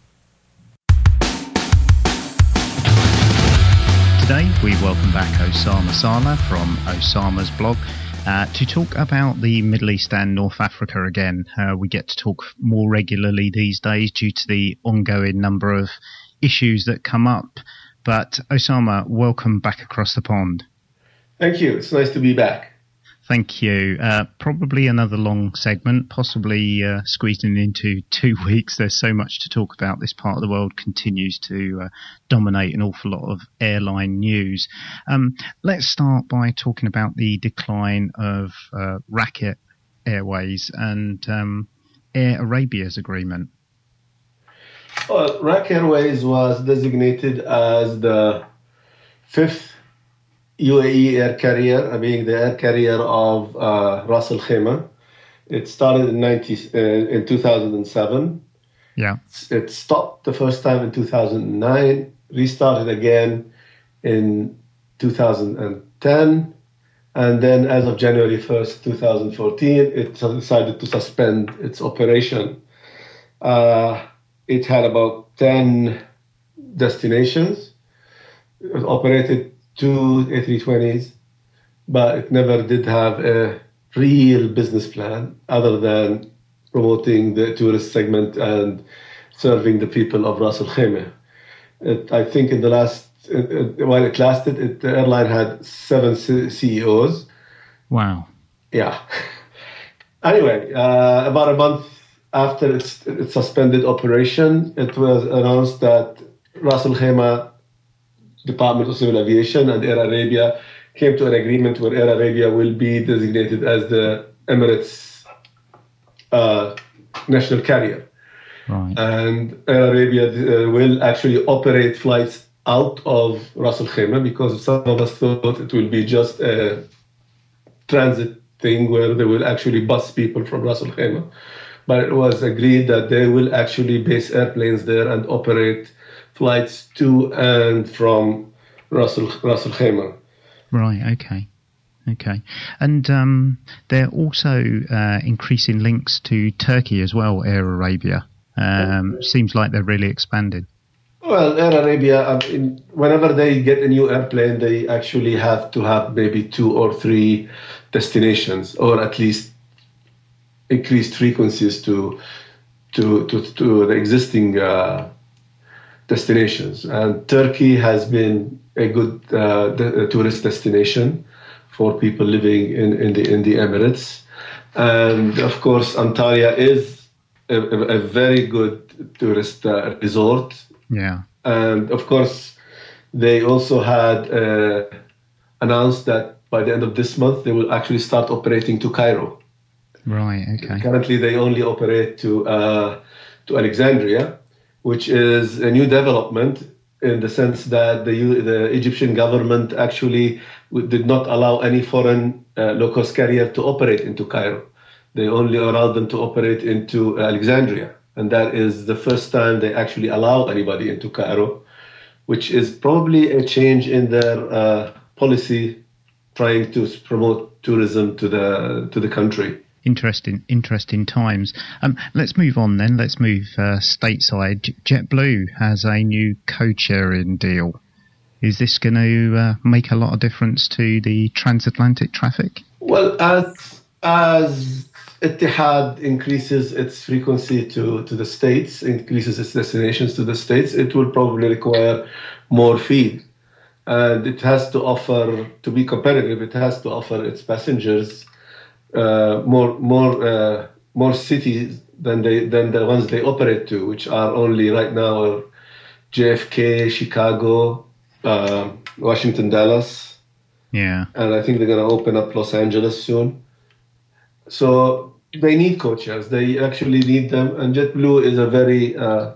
Today we welcome back Osama Saleh from Osama's blog uh, to talk about the Middle East and North Africa again. Uh, we get to talk more regularly these days due to the ongoing number of issues that come up. But Osama, welcome back across the pond. Thank you. It's nice to be back. Thank you. Uh, probably another long segment, possibly uh, squeezing into two weeks. There's so much to talk about. This part of the world continues to uh, dominate an awful lot of airline news. Um, let's start by talking about the decline of uh, Racket Airways and um, Air Arabia's agreement. Well, Racket Airways was designated as the fifth U A E air carrier, being the air carrier of uh, Ras Al Khaimah. It started in ninety uh, in two thousand seven. Yeah, it stopped the first time in two thousand nine, restarted again in two thousand ten, and then as of January first, two thousand fourteen, it decided to suspend its operation. Uh, it had about ten destinations. It operated two A three twenties, but it never did have a real business plan other than promoting the tourist segment and serving the people of Ras Al Khaimah. It, I think in the last, it, it, while it lasted, it, the airline had seven C- CEOs. Wow. Yeah. Anyway, uh, about a month after its, its suspended operation, it was announced that Ras Al Khaimah Department of Civil Aviation and Air Arabia came to an agreement where Air Arabia will be designated as the Emirates uh, national carrier. Right. And Air Arabia uh, will actually operate flights out of Ras Al Khaimah, because some of us thought it will be just a transit thing where they will actually bus people from Ras Al Khaimah. But it was agreed that they will actually base airplanes there and operate flights to and from Ras Al, Ras Al Khaimah. Right, okay. Okay. And um, they're also uh, increasing links to Turkey as well, Air Arabia. Um, seems like they're really expanded. Well, Air Arabia, I mean, whenever they get a new airplane, they actually have to have maybe two or three destinations, or at least increased frequencies to to to, to the existing uh, destinations. And Turkey has been a good uh, de- tourist destination for people living in, in the in the Emirates. And of course, Antalya is a, a very good tourist uh, resort. Yeah. And of course, they also had uh, announced that by the end of this month, they will actually start operating to Cairo. Right, okay. Currently, they only operate to uh, to Alexandria, which is a new development in the sense that the the Egyptian government actually did not allow any foreign uh, low-cost carrier to operate into Cairo. They only allowed them to operate into Alexandria. And that is the first time they actually allow anybody into Cairo, which is probably a change in their uh, policy trying to promote tourism to the to the country. Interesting, interesting times. Um, let's move on then. Let's move uh, stateside. JetBlue has a new code-sharing deal. Is this going to uh, make a lot of difference to the transatlantic traffic? Well, as as Etihad increases its frequency to, to the States, increases its destinations to the States, it will probably require more feed. And it has to offer, to be competitive, it has to offer its passengers uh, more more uh, more cities than they than the ones they operate to, which are only right now are J F K, Chicago, uh, Washington, Dallas. Yeah. And I think they're going to open up Los Angeles soon. So they need codeshares. They actually need them. And JetBlue is a very, uh,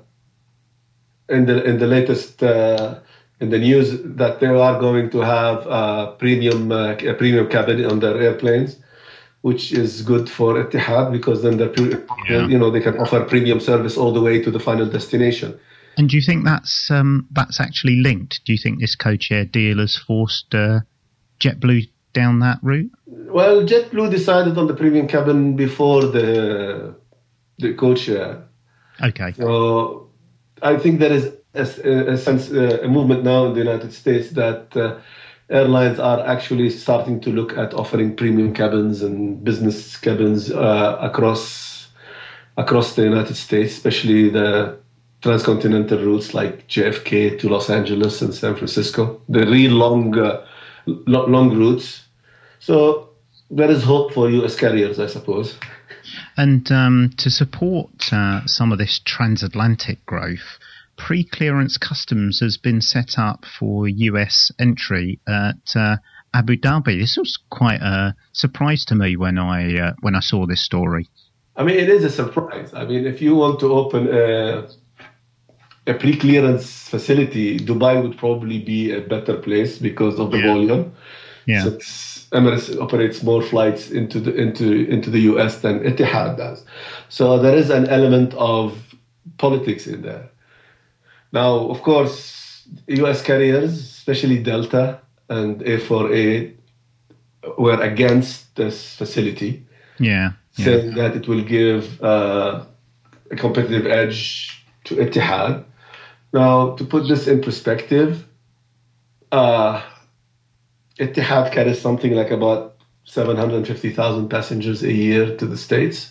in the in the latest, uh, in the news that they are going to have a premium, uh, a premium cabin on their airplanes, which is good for Etihad because then they're, yeah. you know, they can offer premium service all the way to the final destination. And do you think that's um, that's actually linked? Do you think this codeshare deal has forced uh, JetBlue down that route? Well, JetBlue decided on the premium cabin before the the codeshare. Okay. So I think there is a, a sense, a movement now in the United States that uh, airlines are actually starting to look at offering premium cabins and business cabins uh, across across the United States, especially the transcontinental routes like J F K to Los Angeles and San Francisco, the real long uh, long routes. So there is hope for U S carriers, I suppose. And um, to support uh, some of this transatlantic growth, pre-clearance customs has been set up for U S entry at uh, Abu Dhabi. This was quite a surprise to me when I uh, when I saw this story. I mean, it is a surprise. I mean, if you want to open a, a pre-clearance facility, Dubai would probably be a better place because of the yeah. volume. Yeah. So Emirates operates more flights into the into into the U S than Etihad does. So there is an element of politics in there. Now, of course, U S carriers, especially Delta and A four A, were against this facility. Yeah. yeah. Saying that it will give uh, a competitive edge to Etihad. Now, to put this in perspective, uh, Etihad carries something like about seven hundred fifty thousand passengers a year to the States.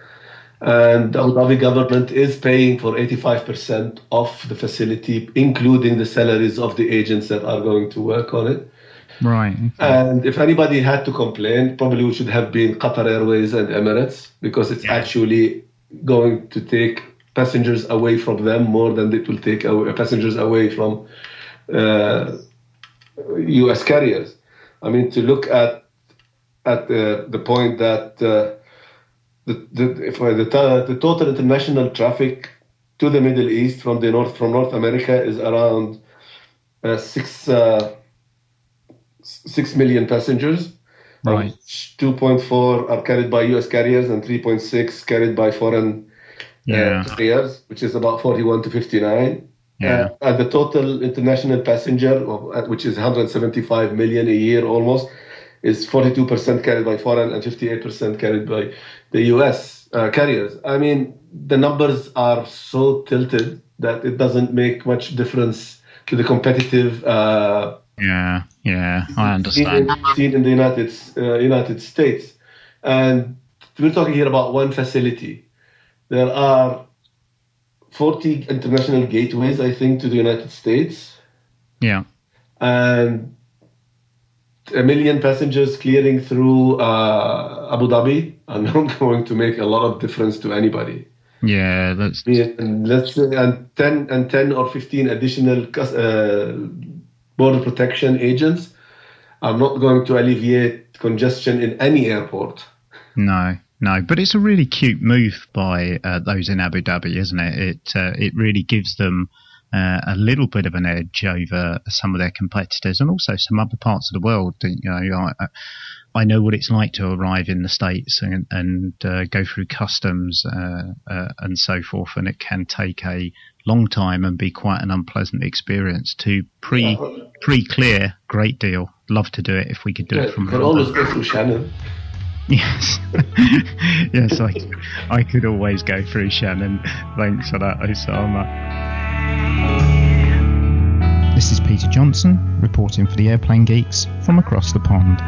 And the Abu Dhabi government is paying for eighty-five percent of the facility, including the salaries of the agents that are going to work on it. Right. Okay. And if anybody had to complain, probably we should have been Qatar Airways and Emirates, because it's yeah. actually going to take passengers away from them more than it will take away, passengers away from uh, U S carriers. I mean, to look at at the, the point that uh, the the, if, uh, the the total international traffic to the Middle East from the north from North America is around uh, six uh, six million passengers. Right. two point four are carried by U S carriers and three point six carried by foreign yeah. uh, carriers, which is about forty-one to fifty-nine. Yeah. Uh, and the total international passenger, which is one hundred seventy-five million a year almost, is forty-two percent carried by foreign and fifty-eight percent carried by the U S uh, carriers. I mean, the numbers are so tilted that it doesn't make much difference to the competitive. Uh, yeah, yeah, I understand. Seen, seen in the United uh, United States, and we're talking here about one facility. There are forty international gateways, I think, to the United States. Yeah. And a million passengers clearing through uh, Abu Dhabi are not going to make a lot of difference to anybody. Yeah, that's. And let's say, and ten and ten or fifteen additional uh, border protection agents are not going to alleviate congestion in any airport. No. No, but it's a really cute move by uh, those in Abu Dhabi, isn't it? It uh, it really gives them uh, a little bit of an edge over some of their competitors, and also some other parts of the world. You know, I, I know what it's like to arrive in the States and, and uh, go through customs uh, uh, and so forth, and it can take a long time and be quite an unpleasant experience. To pre pre clear, great deal. Love to do it if we could do yeah, it from you can home. always go through Shannon. Yes, yes, I, I could always go through Shannon. Thanks for that, Osama. This is Peter Johnson reporting for the Airplane Geeks from across the pond.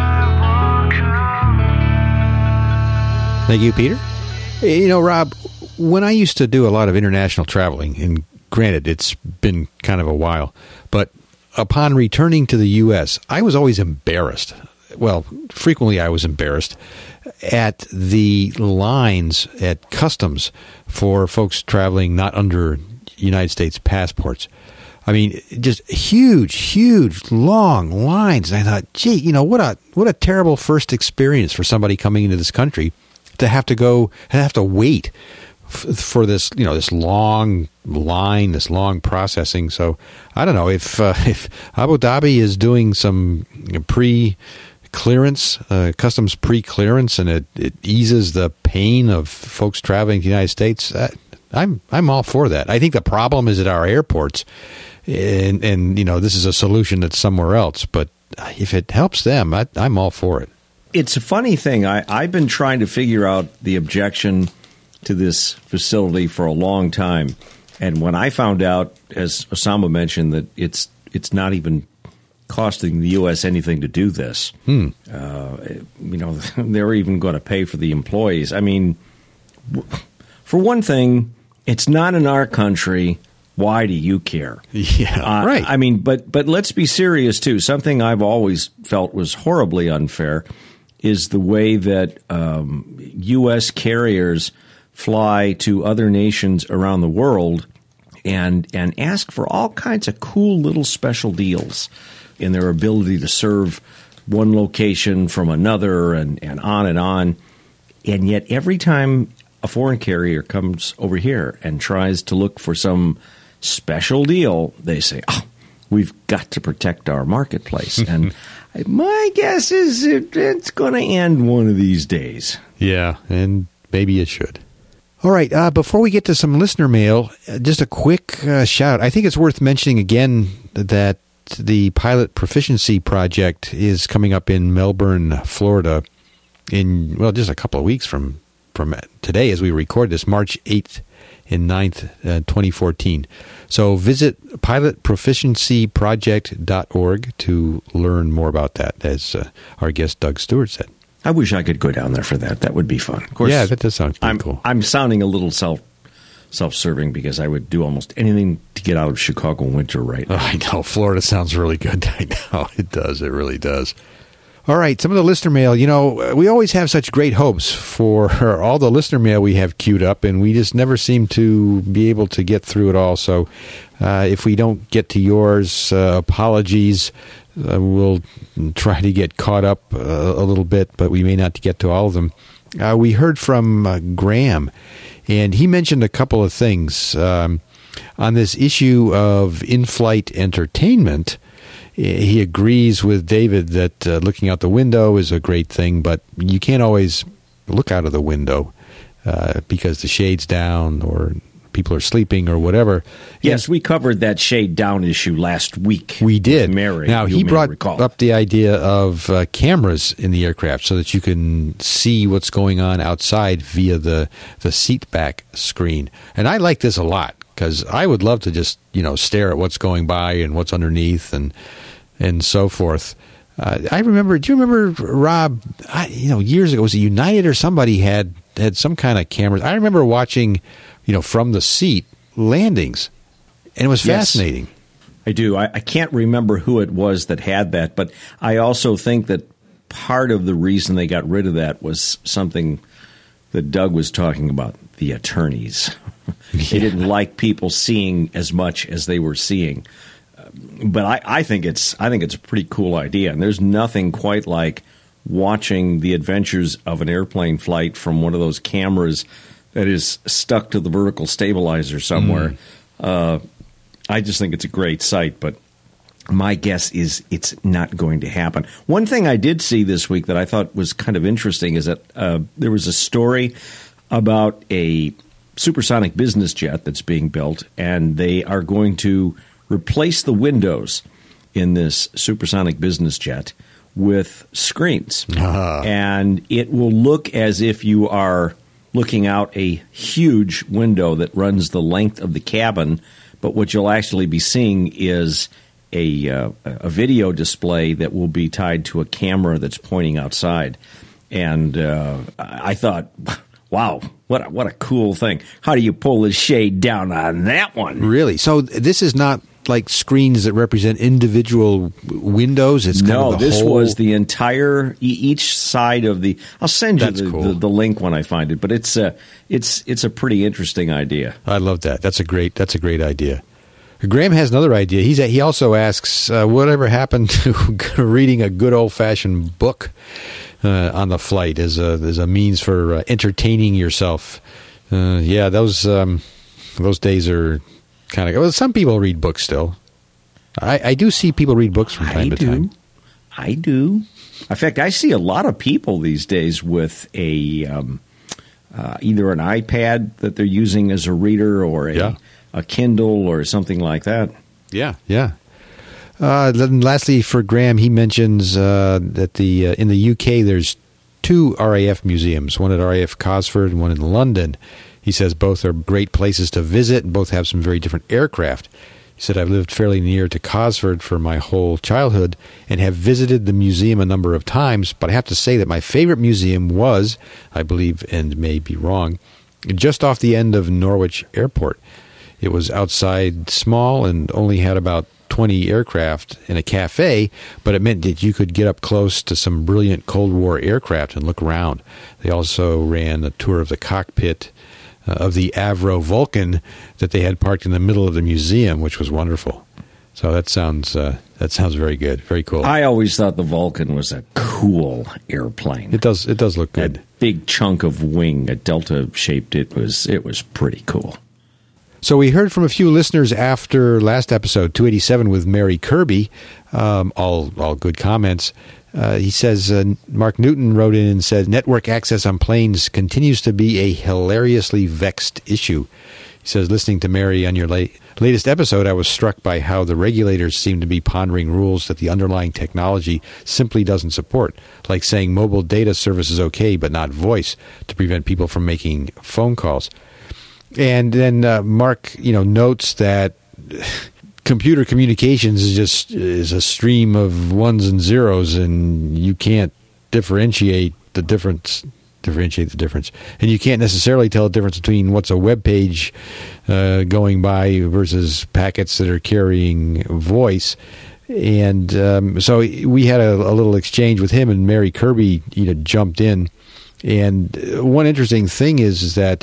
Thank you, Peter. You know, Rob, when I used to do a lot of international traveling, and granted, it's been kind of a while, but upon returning to the U S, I was always embarrassed. Well, frequently I was embarrassed at the lines at customs for folks traveling not under United States passports. I mean, just huge, huge, long lines. And I thought, gee, you know, what a what a terrible first experience for somebody coming into this country to have to go, have to wait f- for this, you know, this long line, this long processing. So I don't know if uh, if Abu Dhabi is doing some pre. clearance, uh, customs pre-clearance, and it, it eases the pain of folks traveling to the United States. Uh, I'm I'm all for that. I think the problem is at our airports, and and you know this is a solution that's somewhere else. But if it helps them, I, I'm all for it. It's a funny thing. I, I've been trying to figure out the objection to this facility for a long time, and when I found out, as Osama mentioned, that it's it's not even costing the U S anything to do this. Hmm. Uh, you know, they're even going to pay for the employees. I mean, for one thing, it's not in our country. Why do you care? Yeah, uh, right. I mean, but but let's be serious too. Something I've always felt was horribly unfair is the way that um, U S carriers fly to other nations around the world and and ask for all kinds of cool little special deals in their ability to serve one location from another and, and on and on. And yet every time a foreign carrier comes over here and tries to look for some special deal, they say, oh, we've got to protect our marketplace. And my guess is it, it's going to end one of these days. Yeah, and maybe it should. All right, uh, before we get to some listener mail, uh, just a quick uh, shout. I think it's worth mentioning again that the Pilot Proficiency Project is coming up in Melbourne, Florida, in, well, just a couple of weeks from, from today as we record this, March eighth and ninth, uh, twenty fourteen. So visit pilot proficiency project dot org to learn more about that, as uh, our guest Doug Stewart said. I wish I could go down there for that. That would be fun. Of course, yeah, that does sound pretty I'm, cool. I'm sounding a little self self-serving because I would do almost anything to get out of Chicago winter right now. Oh, I know. Florida sounds really good. I know. It does. It really does. All right. Some of the listener mail. You know, we always have such great hopes for all the listener mail we have queued up, and we just never seem to be able to get through it all. So uh, if we don't get to yours, uh, apologies. Uh, we'll try to get caught up uh, a little bit, but we may not get to all of them. Uh, we heard from uh, Graham, and he mentioned a couple of things um, on this issue of in-flight entertainment. He agrees with David that uh, looking out the window is a great thing, but you can't always look out of the window uh, because the shade's down or people are sleeping or whatever. Yes, and we covered that shade down issue last week. We did. Mary, now, he brought recall. up the idea of uh, cameras in the aircraft so that you can see what's going on outside via the, the seat back screen. And I like this a lot because I would love to just, you know, stare at what's going by and what's underneath and and so forth. Uh, I remember, do you remember, Rob, I, you know, years ago, was it United or somebody had, had some kind of cameras? I remember watching, you know, from the seat landings, and it was Yes, fascinating. I do. I, I can't remember who it was that had that, but I also think that part of the reason they got rid of that was something that Doug was talking about, the attorneys. Yeah. They didn't like people seeing as much as they were seeing. But I, I think it's I think it's a pretty cool idea, and there's nothing quite like watching the adventures of an airplane flight from one of those cameras that is stuck to the vertical stabilizer somewhere. Mm. Uh, I just think it's a great site, but my guess is it's not going to happen. One thing I did see this week that I thought was kind of interesting is that uh, there was a story about a supersonic business jet that's being built, and they are going to replace the windows in this supersonic business jet with screens. Uh-huh. And it will look as if you are looking out a huge window that runs the length of the cabin, but what you'll actually be seeing is a uh, a video display that will be tied to a camera that's pointing outside. And uh, I thought, wow, what a, what a cool thing. How do you pull the shade down on that one? Really? So this is not like screens that represent individual windows? It's kind no, of the this whole... was the entire, each side of the, I'll send you the, cool. the, the link when I find it, but it's a, it's, it's a pretty interesting idea. I love that. That's a great, that's a great idea. Graham has another idea. He's he also asks, uh, whatever happened to reading a good old-fashioned book uh, on the flight as a, as a means for uh, entertaining yourself? Uh, yeah, those um, those days are kind of... Well, some people read books still. I, I do see people read books from time I to do. time. I do. In fact, I see a lot of people these days with a um, uh, either an iPad that they're using as a reader or a... Yeah. a Kindle or something like that. Yeah, yeah. Uh, then lastly, for Graham, he mentions uh, that the uh, in the U K there's two R A F museums, one at R A F Cosford and one in London. He says both are great places to visit and both have some very different aircraft. He said, I've lived fairly near to Cosford for my whole childhood and have visited the museum a number of times, but I have to say that my favorite museum was, I believe, and may be wrong, just off the end of Norwich Airport. It was outside small and only had about twenty aircraft and a cafe, but it meant that you could get up close to some brilliant Cold War aircraft and look around. They also ran a tour of the cockpit uh, of the Avro Vulcan that they had parked in the middle of the museum, which was wonderful. So that sounds uh, that sounds very good, very cool. I always thought the Vulcan was a cool airplane. It does it does look good. That big chunk of wing, a delta shaped. It was it was pretty cool. So we heard from a few listeners after last episode, two eighty-seven, with Mary Kirby. Um, all all good comments. Uh, he says, uh, Mark Newton wrote in and said, network access on planes continues to be a hilariously vexed issue. He says, listening to Mary on your late, latest episode, I was struck by how the regulators seem to be pondering rules that the underlying technology simply doesn't support, like saying mobile data service is okay but not voice, to prevent people from making phone calls. And then uh, Mark, you know, notes that computer communications is just is a stream of ones and zeros, and you can't differentiate the difference. Differentiate the difference, and you can't necessarily tell the difference between what's a web page uh, going by versus packets that are carrying voice. And um, so we had a, a little exchange with him, and Mary Kirby, you know, jumped in. And one interesting thing is, is that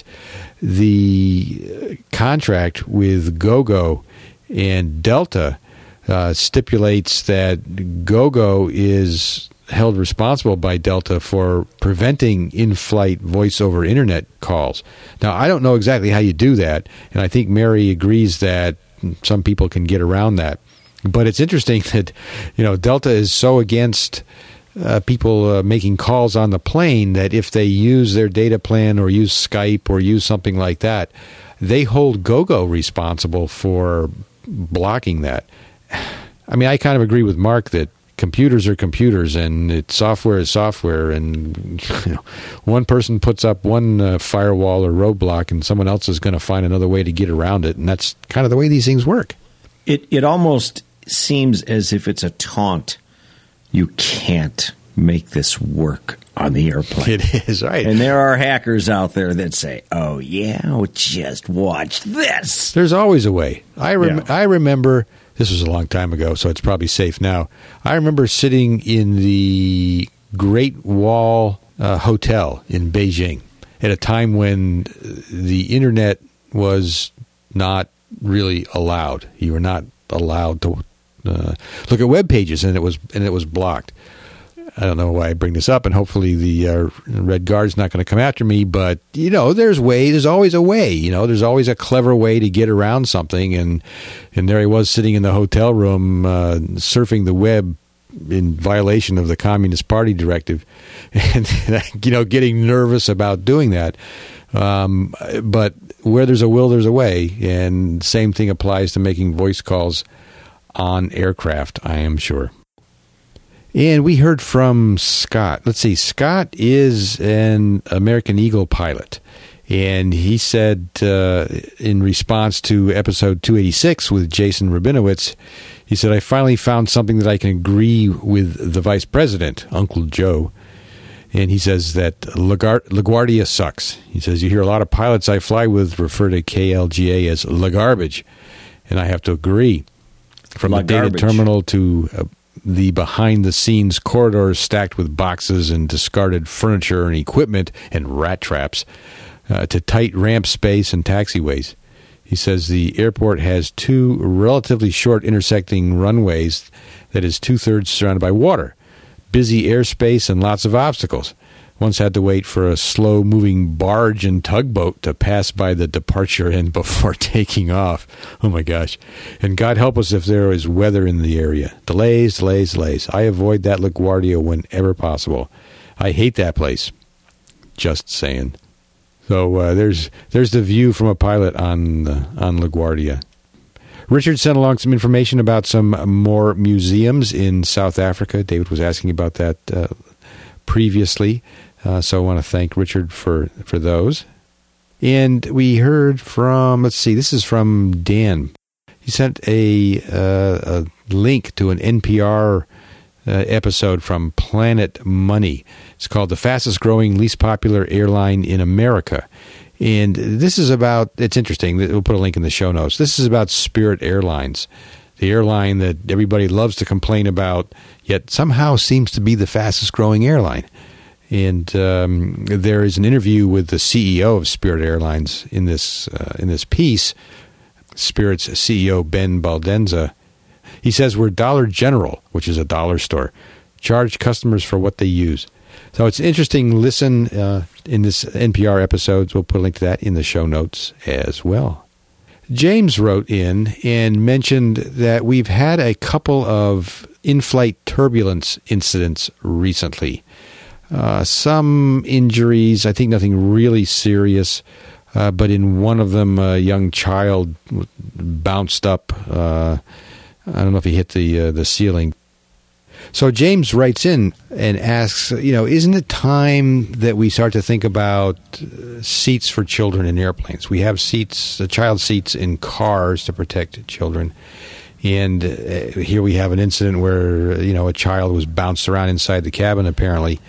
the contract with Gogo and Delta uh, stipulates that Gogo is held responsible by Delta for preventing in-flight voice over internet calls. Now, I don't know exactly how you do that, and I think Mary agrees that some people can get around that. But it's interesting that, you know, Delta is so against Uh, people uh, making calls on the plane that if they use their data plan or use Skype or use something like that, they hold Gogo responsible for blocking that. I mean, I kind of agree with Mark that computers are computers and it, software is software, and you know, one person puts up one uh, firewall or roadblock and someone else is going to find another way to get around it, and that's kind of the way these things work. It it almost seems as if it's a taunt. You can't make this work on the airplane. It is, right. And there are hackers out there that say, oh, yeah, well, just watch this. There's always a way. I rem- Yeah. I remember, this was a long time ago, so it's probably safe now. I remember sitting in the Great Wall uh, Hotel in Beijing at a time when the internet was not really allowed. You were not allowed to Uh, look at web pages, and it was and it was blocked. I don't know why I bring this up, and hopefully the uh, Red Guard's not going to come after me, but, you know, there's way, there's always a way, you know, there's always a clever way to get around something, and and there he was sitting in the hotel room uh, surfing the web in violation of the Communist Party directive, and, you know, getting nervous about doing that. Um, but where there's a will, there's a way, and same thing applies to making voice calls on aircraft, I am sure. And we heard from Scott. Let's see, Scott is an American Eagle pilot, and he said uh, in response to episode two eighty-six with Jason Rabinowitz, he said, I finally found something that I can agree with the vice president, Uncle Joe. And he says that LaGuard- LaGuardia sucks. He says, you hear a lot of pilots I fly with refer to K L G A as LaGarbage, and I have to agree. From La the data garbage. terminal to uh, the behind-the-scenes corridors stacked with boxes and discarded furniture and equipment and rat traps, uh, to tight ramp space and taxiways. He says the airport has two relatively short intersecting runways that is two-thirds surrounded by water, busy airspace, and lots of obstacles. Once had to wait for a slow-moving barge and tugboat to pass by the departure end before taking off. Oh, my gosh. And God help us if there is weather in the area. Delays, delays, delays. I avoid that LaGuardia whenever possible. I hate that place. Just saying. So uh, there's there's the view from a pilot on, uh, on LaGuardia. Richard sent along some information about some more museums in South Africa. David was asking about that uh, previously. Uh, so I want to thank Richard for, for those. And we heard from, let's see, this is from Dan. He sent a, uh, a link to an N P R uh, episode from Planet Money. It's called The Fastest Growing, Least Popular Airline in America. And this is about, it's interesting, we'll put a link in the show notes. This is about Spirit Airlines, the airline that everybody loves to complain about, yet somehow seems to be the fastest growing airline. And um, there is an interview with the C E O of Spirit Airlines in this uh, in this piece. Spirit's C E O, Ben Baldenza. He says, we're Dollar General, which is a dollar store, charge customers for what they use. So it's an interesting listen uh, in this N P R episode. We'll put a link to that in the show notes as well. James wrote in and mentioned that we've had a couple of in-flight turbulence incidents recently. Uh, some injuries, I think nothing really serious, uh, but in one of them, a young child bounced up. Uh, I don't know if he hit the uh, the ceiling. So James writes in and asks, you know, isn't it time that we start to think about seats for children in airplanes? We have seats, uh, child seats in cars to protect children. And uh, here we have an incident where, you know, a child was bounced around inside the cabin, apparently.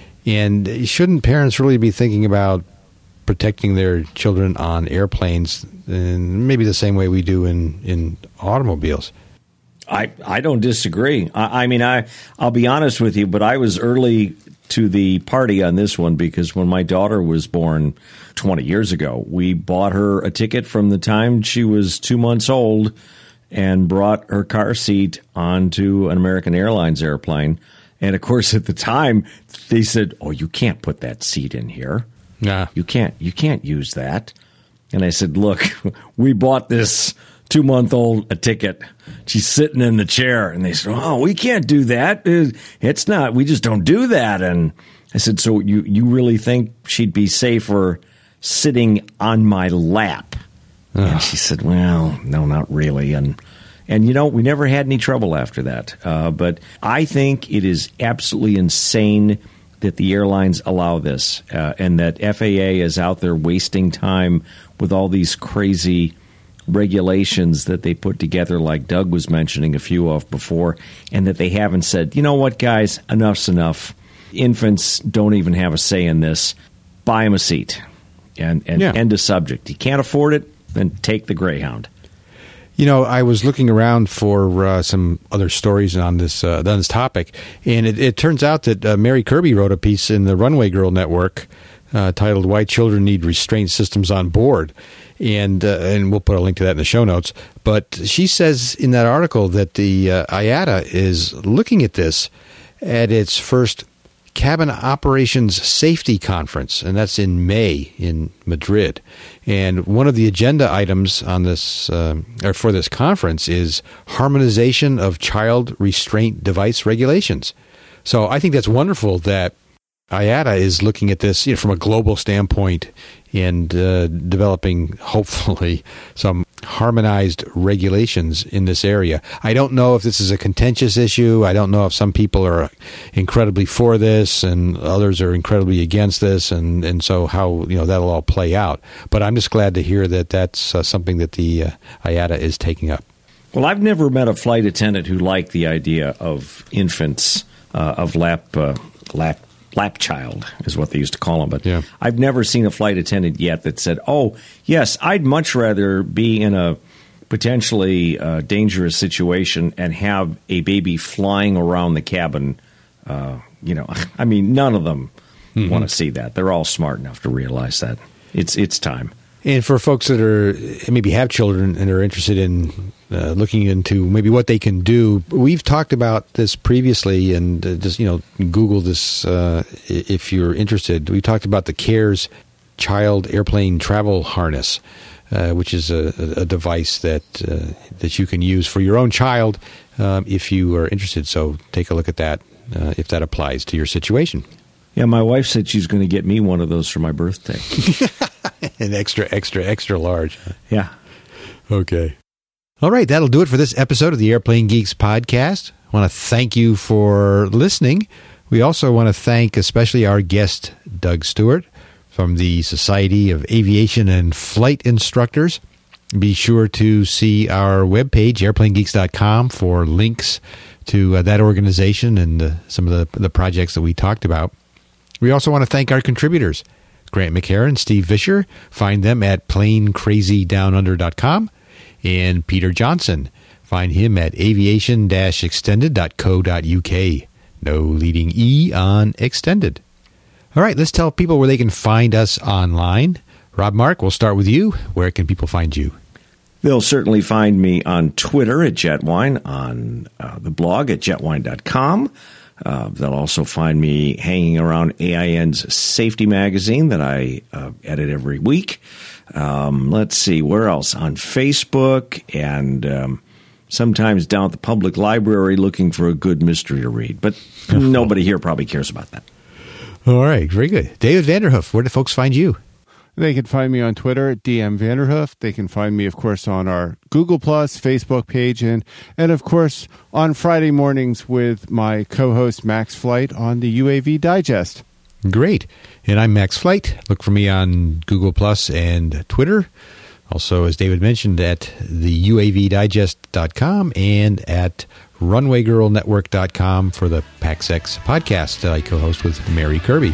And shouldn't parents really be thinking about protecting their children on airplanes, and maybe the same way we do in, in automobiles? I, I don't disagree. I, I mean, I, I'll be honest with you, but I was early to the party on this one because when my daughter was born twenty years ago, we bought her a ticket from the time she was two months old and brought her car seat onto an American Airlines airplane. And, of course, at the time, they said, oh, you can't put that seat in here. Nah. You can't, you can't use that. And I said, look, we bought this two-month-old a ticket. She's sitting in the chair. And they said, oh, we can't do that. It's not. We just don't do that. And I said, so you, you really think she'd be safer sitting on my lap? Ugh. And she said, well, no, not really. And And, you know, we never had any trouble after that. Uh, but I think it is absolutely insane that the airlines allow this uh, and that F A A is out there wasting time with all these crazy regulations that they put together, like Doug was mentioning a few of before, and that they haven't said, you know what, guys, enough's enough. Infants don't even have a say in this. Buy them a seat and, and yeah. end of subject. You can't afford it, then take the Greyhound. You know, I was looking around for uh, some other stories on this uh, on this topic, and it, it turns out that uh, Mary Kirby wrote a piece in the Runway Girl Network uh, titled "Why Children Need Restraint Systems on Board," and uh, and we'll put a link to that in the show notes. But she says in that article that the uh, I A T A is looking at this at its first Cabin Operations Safety Conference, and that's in May in Madrid. And one of the agenda items on this um, or for this conference is harmonization of child restraint device regulations. So I think that's wonderful that I A T A is looking at this, you know, from a global standpoint and uh, developing, hopefully, some harmonized regulations in this area. I don't know if this is a contentious issue. I don't know if some people are incredibly for this and others are incredibly against this, and, and so how, you know, that'll all play out. But I'm just glad to hear that that's uh, something that the uh, I A T A is taking up. Well, I've never met a flight attendant who liked the idea of infants, uh, of lap uh, lap. Lap child is what they used to call them. But yeah. I've never seen a flight attendant yet that said, oh, yes, I'd much rather be in a potentially uh, dangerous situation and have a baby flying around the cabin. Uh, you know, I mean, none of them mm-hmm. want to see that. They're all smart enough to realize that. It's it's time. And for folks that are maybe have children and are interested in uh, looking into maybe what they can do, we've talked about this previously, and uh, just, you know, Google this uh, if you're interested. We talked about the CARES Child Airplane Travel Harness, uh, which is a, a device that uh, that you can use for your own child um, if you are interested. So take a look at that uh, if that applies to your situation. Yeah, my wife said she's going to get me one of those for my birthday. An extra, extra, extra large. Yeah. Okay. All right, that'll do it for this episode of the Airplane Geeks podcast. I want to thank you for listening. We also want to thank especially our guest, Doug Stewart, from the Society of Aviation and Flight Instructors. Be sure to see our webpage, airplane geeks dot com, for links to uh, that organization and uh, some of the, the projects that we talked about. We also want to thank our contributors, Grant McHerron, Steve Vischer. Find them at plane crazy down under dot com. And Peter Johnson. Find him at aviation dash extended dot co dot uk. No leading E on extended. All right, let's tell people where they can find us online. Rob Mark, we'll start with you. Where can people find you? They'll certainly find me on Twitter at Jetwine, on uh, the blog at jetwine dot com. Uh, they'll also find me hanging around A I N's Safety Magazine that I uh, edit every week. Um, let's see, where else? On Facebook, and um, sometimes down at the public library looking for a good mystery to read. But nobody here probably cares about that. All right, very good. David Vanderhoof, where do folks find you? They can find me on Twitter at D M Vanderhoof. They can find me, of course, on our Google Plus, Facebook page, and, and of course, on Friday mornings with my co-host Max Flight on the U A V Digest. Great. And I'm Max Flight. Look for me on Google Plus and Twitter. Also, as David mentioned, at the U A V digest dot com and at runway girl network dot com for the PaxX podcast that I co-host with Mary Kirby.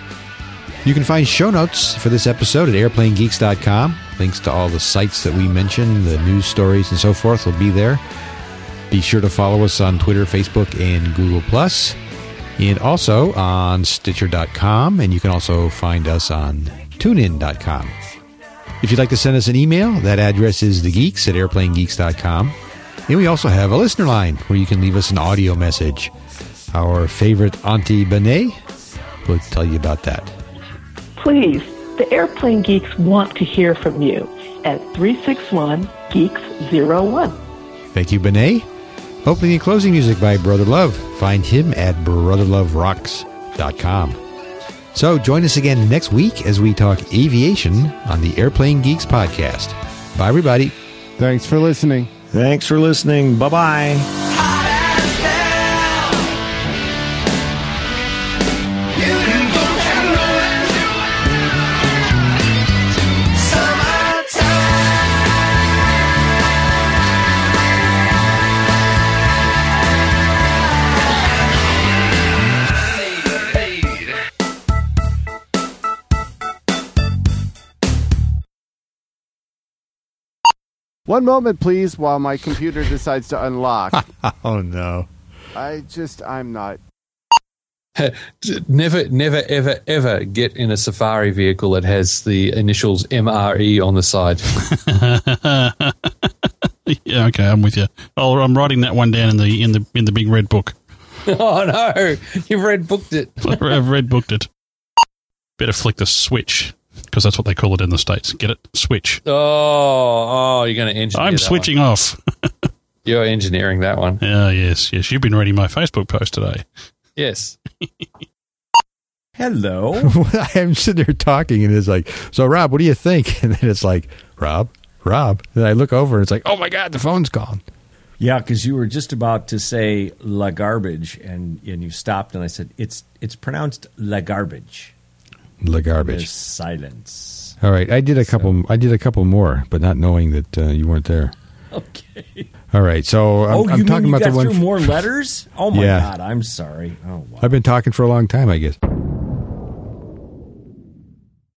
You can find show notes for this episode at airplane geeks dot com. Links to all the sites that we mentioned, the news stories and so forth will be there. Be sure to follow us on Twitter, Facebook, and Google Plus, and also on Stitcher dot com, and you can also find us on tune in dot com. If you'd like to send us an email, that address is thegeeks at airplane geeks dot com. And we also have a listener line where you can leave us an audio message. Our favorite Auntie Benet will tell you about that. Please, the Airplane Geeks want to hear from you at three six one, geeks zero one. Thank you, Benet. Opening and closing music by Brother Love. Find him at brother love rocks dot com. So join us again next week as we talk aviation on the Airplane Geeks podcast. Bye, everybody. Thanks for listening. Thanks for listening. Bye-bye. One moment, please, while my computer decides to unlock. Oh, no. I just, I'm not. Never, never, ever, ever get in a safari vehicle that has the initials M R E on the side. Yeah, okay, I'm with you. I'll, I'm writing that one down in the in the in the big red book. Oh, no. You've red booked it. I've red booked it. Better flick the switch, because that's what they call it in the States. Get it? Switch. Oh, oh, you're going to engineer I'm that switching one. off. You're engineering that one. Oh, yes, yes. You've been reading my Facebook post today. Yes. Hello. I'm sitting there talking, and it's like, so, Rob, what do you think? And then it's like, Rob, Rob. And I look over, and it's like, oh, my God, the phone's gone. Yeah, because you were just about to say la garbage, and, and you stopped, and I said, it's it's pronounced la garbage. La garbage. There's silence. All right, I did a couple. So. I did a couple more, but not knowing that uh, you weren't there. Okay. All right, so I'm, oh, I'm you talking mean you about got the one. through more letters? Oh my Yeah. God, I'm sorry. Oh wow. I've been talking for a long time, I guess.